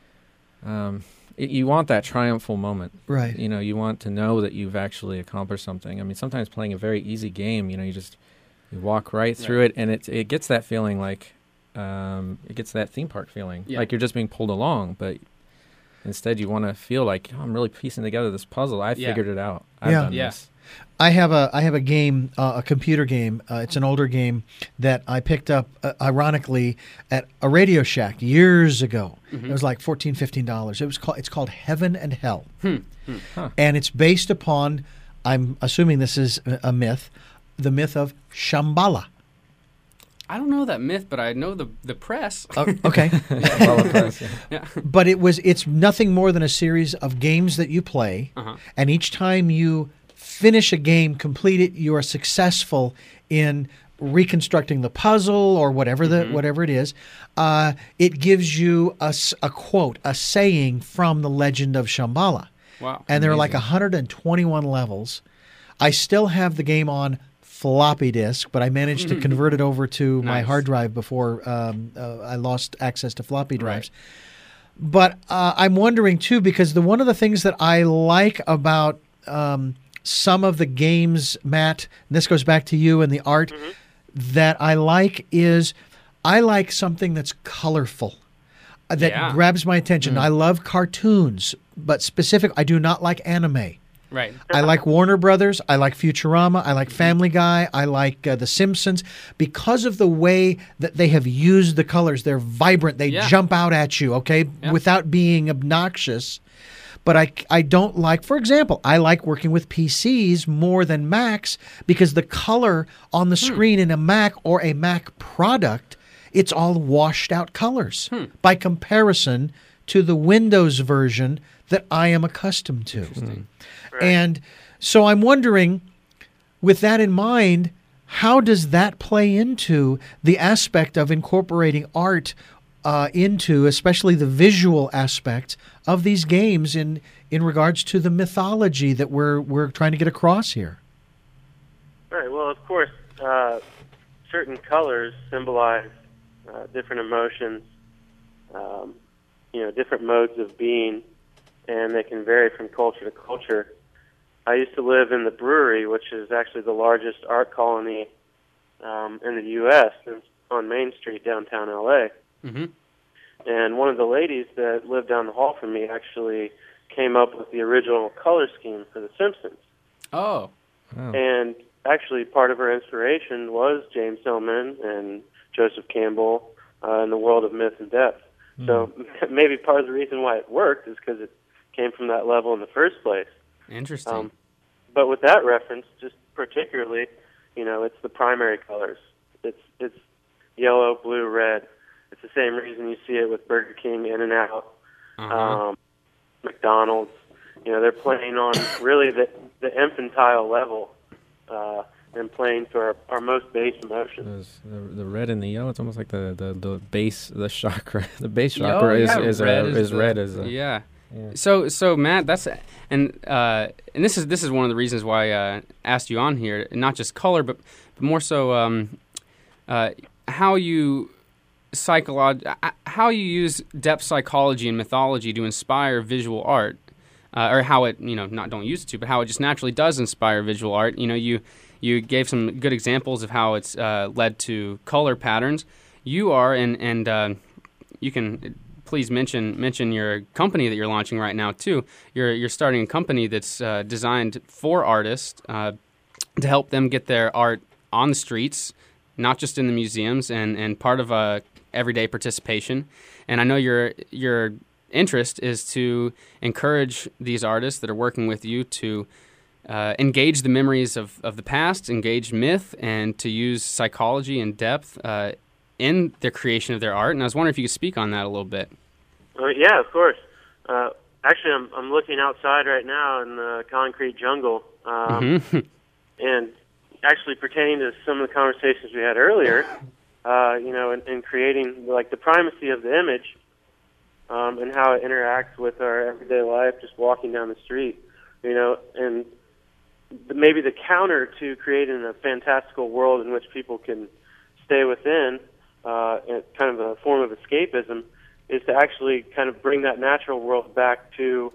you want that triumphal moment. Right. You know, you want to know that you've actually accomplished something. I mean, sometimes playing a very easy game, you know, you walk right through it, and it gets that feeling like, it gets that theme park feeling. Yeah. Like you're just being pulled along, but instead, you want to feel like, oh, I'm really piecing together this puzzle. I figured it out. I've done this. I have a game, a computer game. It's an older game that I picked up, ironically, at a Radio Shack years ago. It was like $14, $15. It's called Heaven and Hell, and it's based upon, I'm assuming this is a myth, the myth of Shambhala. I don't know that myth, but I know the press. Okay. But it's nothing more than a series of games that you play, and each time you finish a game, complete it, you are successful in reconstructing the puzzle or whatever it is. It gives you a quote, a saying from the legend of Shambhala. Wow. And there are like 121 levels. I still have the game on floppy disk, but I managed to convert it over to my hard drive before I lost access to floppy drives. Right. But I'm wondering too, because one of the things that I like about some of the games, Matt, and this goes back to you and the art, that I like is I like something that's colorful, that grabs my attention. I love cartoons, but I do not like anime. Right. I like Warner Brothers. I like Futurama. I like Family Guy. I like The Simpsons. Because of the way that they have used the colors, they're vibrant. They jump out at you, okay, without being obnoxious. But I don't like, for example, I like working with PCs more than Macs because the color on the screen in a Mac or a Mac product, it's all washed out colors by comparison to the Windows version that I am accustomed to. Right. And so I'm wondering, with that in mind, how does that play into the aspect of incorporating art into, especially the visual aspect of these games in regards to the mythology that we're trying to get across here? Right. Well, of course, certain colors symbolize different emotions, different modes of being, and they can vary from culture to culture. I used to live in the Brewery, which is actually the largest art colony in the U.S. It's on Main Street, downtown L.A. Mm-hmm. And one of the ladies that lived down the hall from me actually came up with the original color scheme for The Simpsons. Oh. And actually, part of her inspiration was James Hillman and Joseph Campbell in the world of myth and depth. So maybe part of the reason why it worked is because it came from that level in the first place. Interesting. But with that reference, just particularly, it's the primary colors. It's yellow, blue, red. It's the same reason you see it with Burger King, In-N-Out, McDonald's. They're playing on really the infantile level and playing to our most base emotions. The red and the yellow, it's almost like the base, the chakra. The base chakra is red. Yeah. So Matt, this is one of the reasons why I asked you on here, not just color, but more so how you use depth psychology and mythology to inspire visual art, or how it don't use it to, but how it just naturally does inspire visual art. You gave some good examples of how it's led to color patterns. You are and you can. Please mention your company that you're launching right now too. You're starting a company that's designed for artists to help them get their art on the streets, not just in the museums, and part of everyday participation. And I know your interest is to encourage these artists that are working with you to engage the memories of the past, engage myth, and to use psychology and depth in the creation of their art. And I was wondering if you could speak on that a little bit. Yeah, of course. Actually, I'm looking outside right now in the concrete jungle, and actually pertaining to some of the conversations we had earlier, in creating like the primacy of the image, and how it interacts with our everyday life, just walking down the street, and maybe the counter to creating a fantastical world in which people can stay within, kind of a form of escapism, is to actually kind of bring that natural world back to,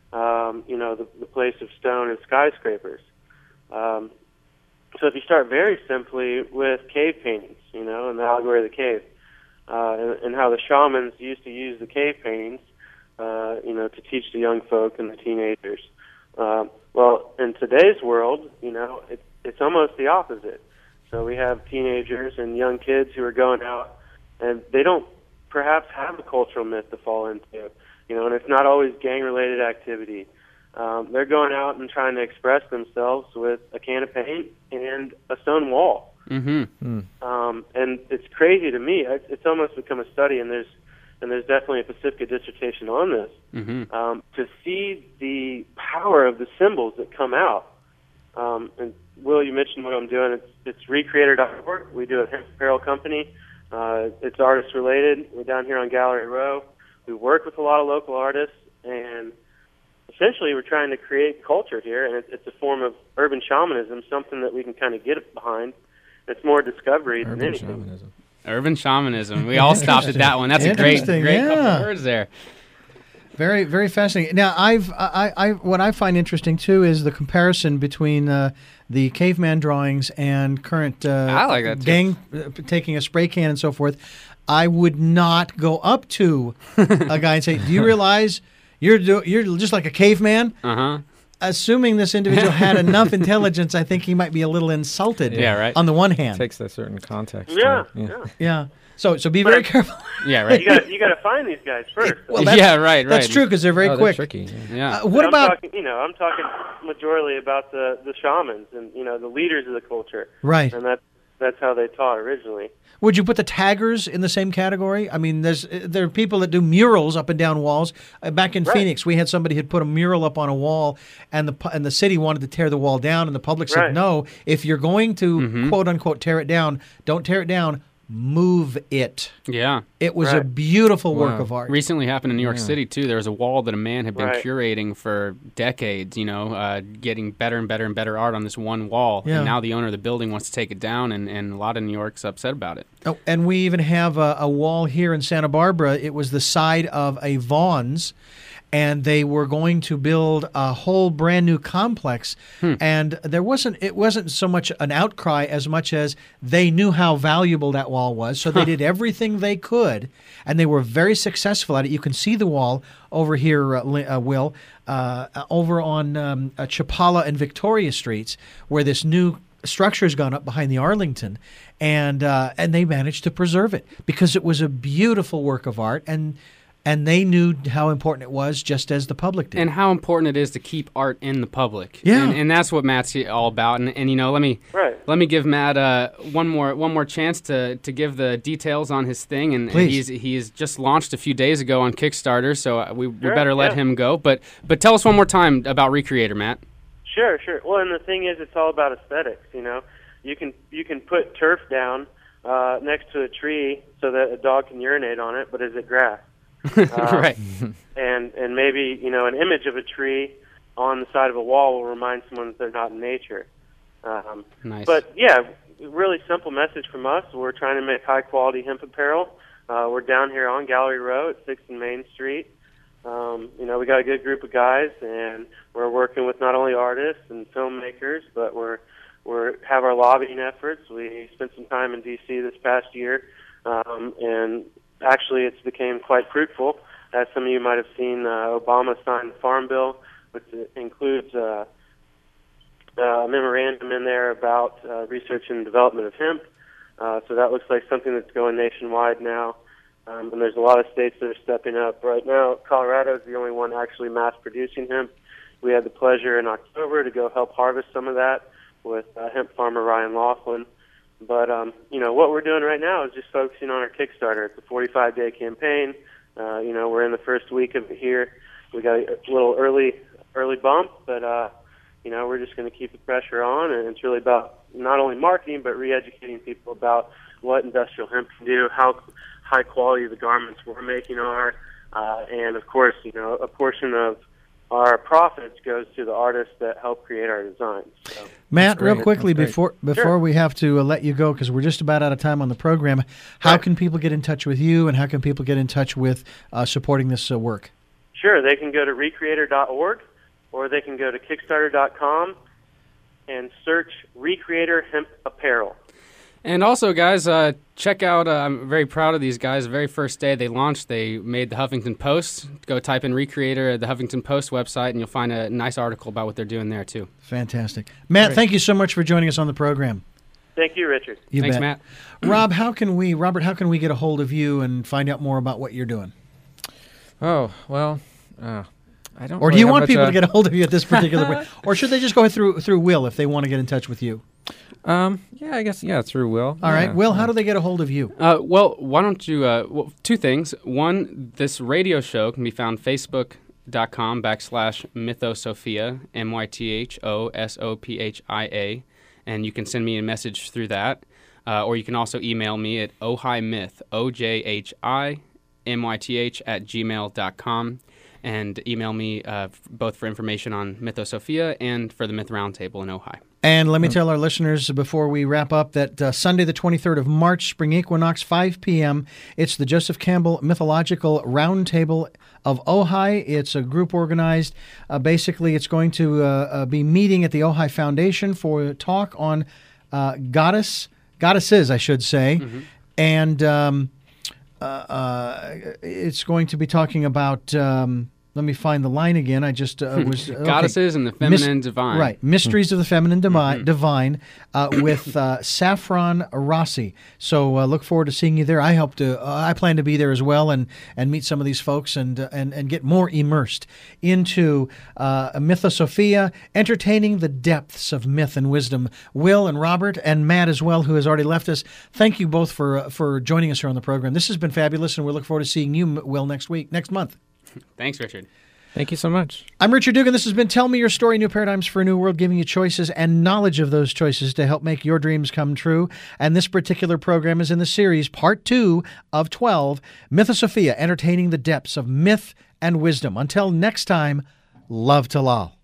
the place of stone and skyscrapers. So if you start very simply with cave paintings, and the allegory of the cave, and how the shamans used to use the cave paintings, to teach the young folk and the teenagers. Well, in today's world, it's almost the opposite. So we have teenagers and young kids who are going out, and they don't perhaps have a cultural myth to fall into, and it's not always gang-related activity. They're going out and trying to express themselves with a can of paint and a stone wall. Mm-hmm. And it's crazy to me. It's almost become a study, and there's definitely a Pacifica dissertation on this, to see the power of the symbols that come out. And Will, you mentioned what I'm doing. It's Recreator.org. We do a hemp apparel company. It's artist related. We're down here on Gallery Row. We work with a lot of local artists, and essentially we're trying to create culture here, and it's a form of urban shamanism, something that we can kind of get behind. It's more discovery than anything. Shamanism. Urban shamanism. We all stopped at that one. That's a great couple of words there. Very, very fascinating. Now, what I find interesting too is the comparison between the caveman drawings and current I like that too. gang taking a spray can and so forth. I would not go up to a guy and say, "Do you realize you're just like a caveman?" assuming this individual had enough intelligence, I think he might be a little insulted. Yeah, right. On the one hand. Takes a certain context. Yeah, to it. Yeah. So be very careful. Yeah, right. You got to find these guys first. Well, that's, yeah, right. That's true because they're very Oh, quick. they're tricky. Yeah. What I'm about talking, I'm talking majorly about the shamans and the leaders of the culture. right? And that's how they taught originally. Would you put the taggers in the same category? I mean, there are people that do murals up and down walls. Back in Right. Phoenix, we had somebody who'd put a mural up on a wall, and the city wanted to tear the wall down, and the public said, Right. "No, if you're going to quote unquote tear it down, don't tear it down, move it." Yeah. It was a Right. beautiful work Wow. of art. Recently happened in New York City too. There was a wall that a man had been Right. curating for decades. Getting better and better and better art on this one wall. Yeah. And now the owner of the building wants to take it down, and a lot of New York's upset about it. Oh, and we even have a wall here in Santa Barbara. It was the side of a Vaughn's, and they were going to build a whole brand new complex. And it wasn't so much an outcry as much as they knew how valuable that wall was, so they did everything they could, and they were very successful at it. You can see the wall over here, Will, over on Chapala and Victoria Streets, where this new structure's gone up behind the Arlington, and they managed to preserve it because it was a beautiful work of art, and they knew how important it was, just as the public did. And how important it is to keep art in the public. Yeah. And that's what Matt's all about. And Right. let me give Matt one more chance to give the details on his thing. And Please. he's just launched a few days ago on Kickstarter, so we Sure, better let yeah. him go. But tell us one more time about Recreator, Matt. Sure. Well, and the thing is, it's all about aesthetics. You can put turf down next to a tree so that a dog can urinate on it, but is it grass? Right. And maybe an image of a tree on the side of a wall will remind someone that they're not in nature. Nice. But yeah, really simple message from us. We're trying to make high quality hemp apparel. We're down here on Gallery Row at 6th and Main Street. We got a good group of guys, and we're working with not only artists and filmmakers, but we're have our lobbying efforts. We spent some time in D.C. this past year, and actually it's became quite fruitful. As some of you might have seen, Obama signed the Farm Bill, which includes a memorandum in there about research and development of hemp. So that looks like something that's going nationwide now. And there's a lot of states that are stepping up. Right now, Colorado is the only one actually mass-producing hemp. We had the pleasure in October to go help harvest some of that with hemp farmer Ryan Laughlin. But, what we're doing right now is just focusing on our Kickstarter. It's a 45-day campaign. We're in the first week of it here. We got a little early bump, but, we're just going to keep the pressure on. And it's really about not only marketing, but re-educating people about what industrial hemp can do, how high quality the garments we're making are. And, of course, a portion of our profits goes to the artists that help create our designs. So. Matt, real great. quickly That's before Sure. we have to let you go, because we're just about out of time on the program, how Right. can people get in touch with you, and how can people get in touch with supporting this work? Sure, they can go to recreator.org, or they can go to kickstarter.com and search Recreator Hemp Apparel. And also, guys, check out, I'm very proud of these guys. The very first day they launched, they made the Huffington Post. Go type in Recreator at the Huffington Post website, and you'll find a nice article about what they're doing there, too. Fantastic. Matt, thank you so much for joining us on the program. Thank you, Richard. You Thanks, bet. Matt. Robert, how can we get a hold of you and find out more about what you're doing? Oh, well, I don't. Or do really you have want much, people to get a hold of you at this particular point? Or should they just go through Will if they want to get in touch with you? Yeah, I guess. Yeah, through Will. All right. Yeah. Will, how do they get a hold of you? Well, why don't you, two things. One, this radio show can be found facebook.com/Mythosophia, MYTHOSOPHIA, and you can send me a message through that. Or you can also email me at ohimyth, OJHIMYTH@gmail.com, and email me both for information on Mythosophia and for the Myth Roundtable in Ojai. And let me tell our listeners before we wrap up that Sunday, the 23rd of March, Spring Equinox, 5 p.m., it's the Joseph Campbell Mythological Roundtable of Ojai. It's a group organized. Basically, it's going to be meeting at the Ojai Foundation for a talk on goddesses, I should say. Mm-hmm. And it's going to be talking about let me find the line again. I just was okay. Goddesses and the Feminine Divine. Right, Mysteries of the Feminine Divine with Saffron Rossi. So look forward to seeing you there. I plan to be there as well and meet some of these folks and get more immersed into Mythosophia, entertaining the depths of myth and wisdom. Will and Robert and Matt as well, who has already left us. Thank you both for joining us here on the program. This has been fabulous, and we look forward to seeing you, Will, next month. Thanks, Richard. Thank you so much. I'm Richard Dugan. This has been Tell Me Your Story, New Paradigms for a New World, giving you choices and knowledge of those choices to help make your dreams come true. And this particular program is in the series, Part 2 of 12, Mythosophia, entertaining the depths of myth and wisdom. Until next time, love to Lal.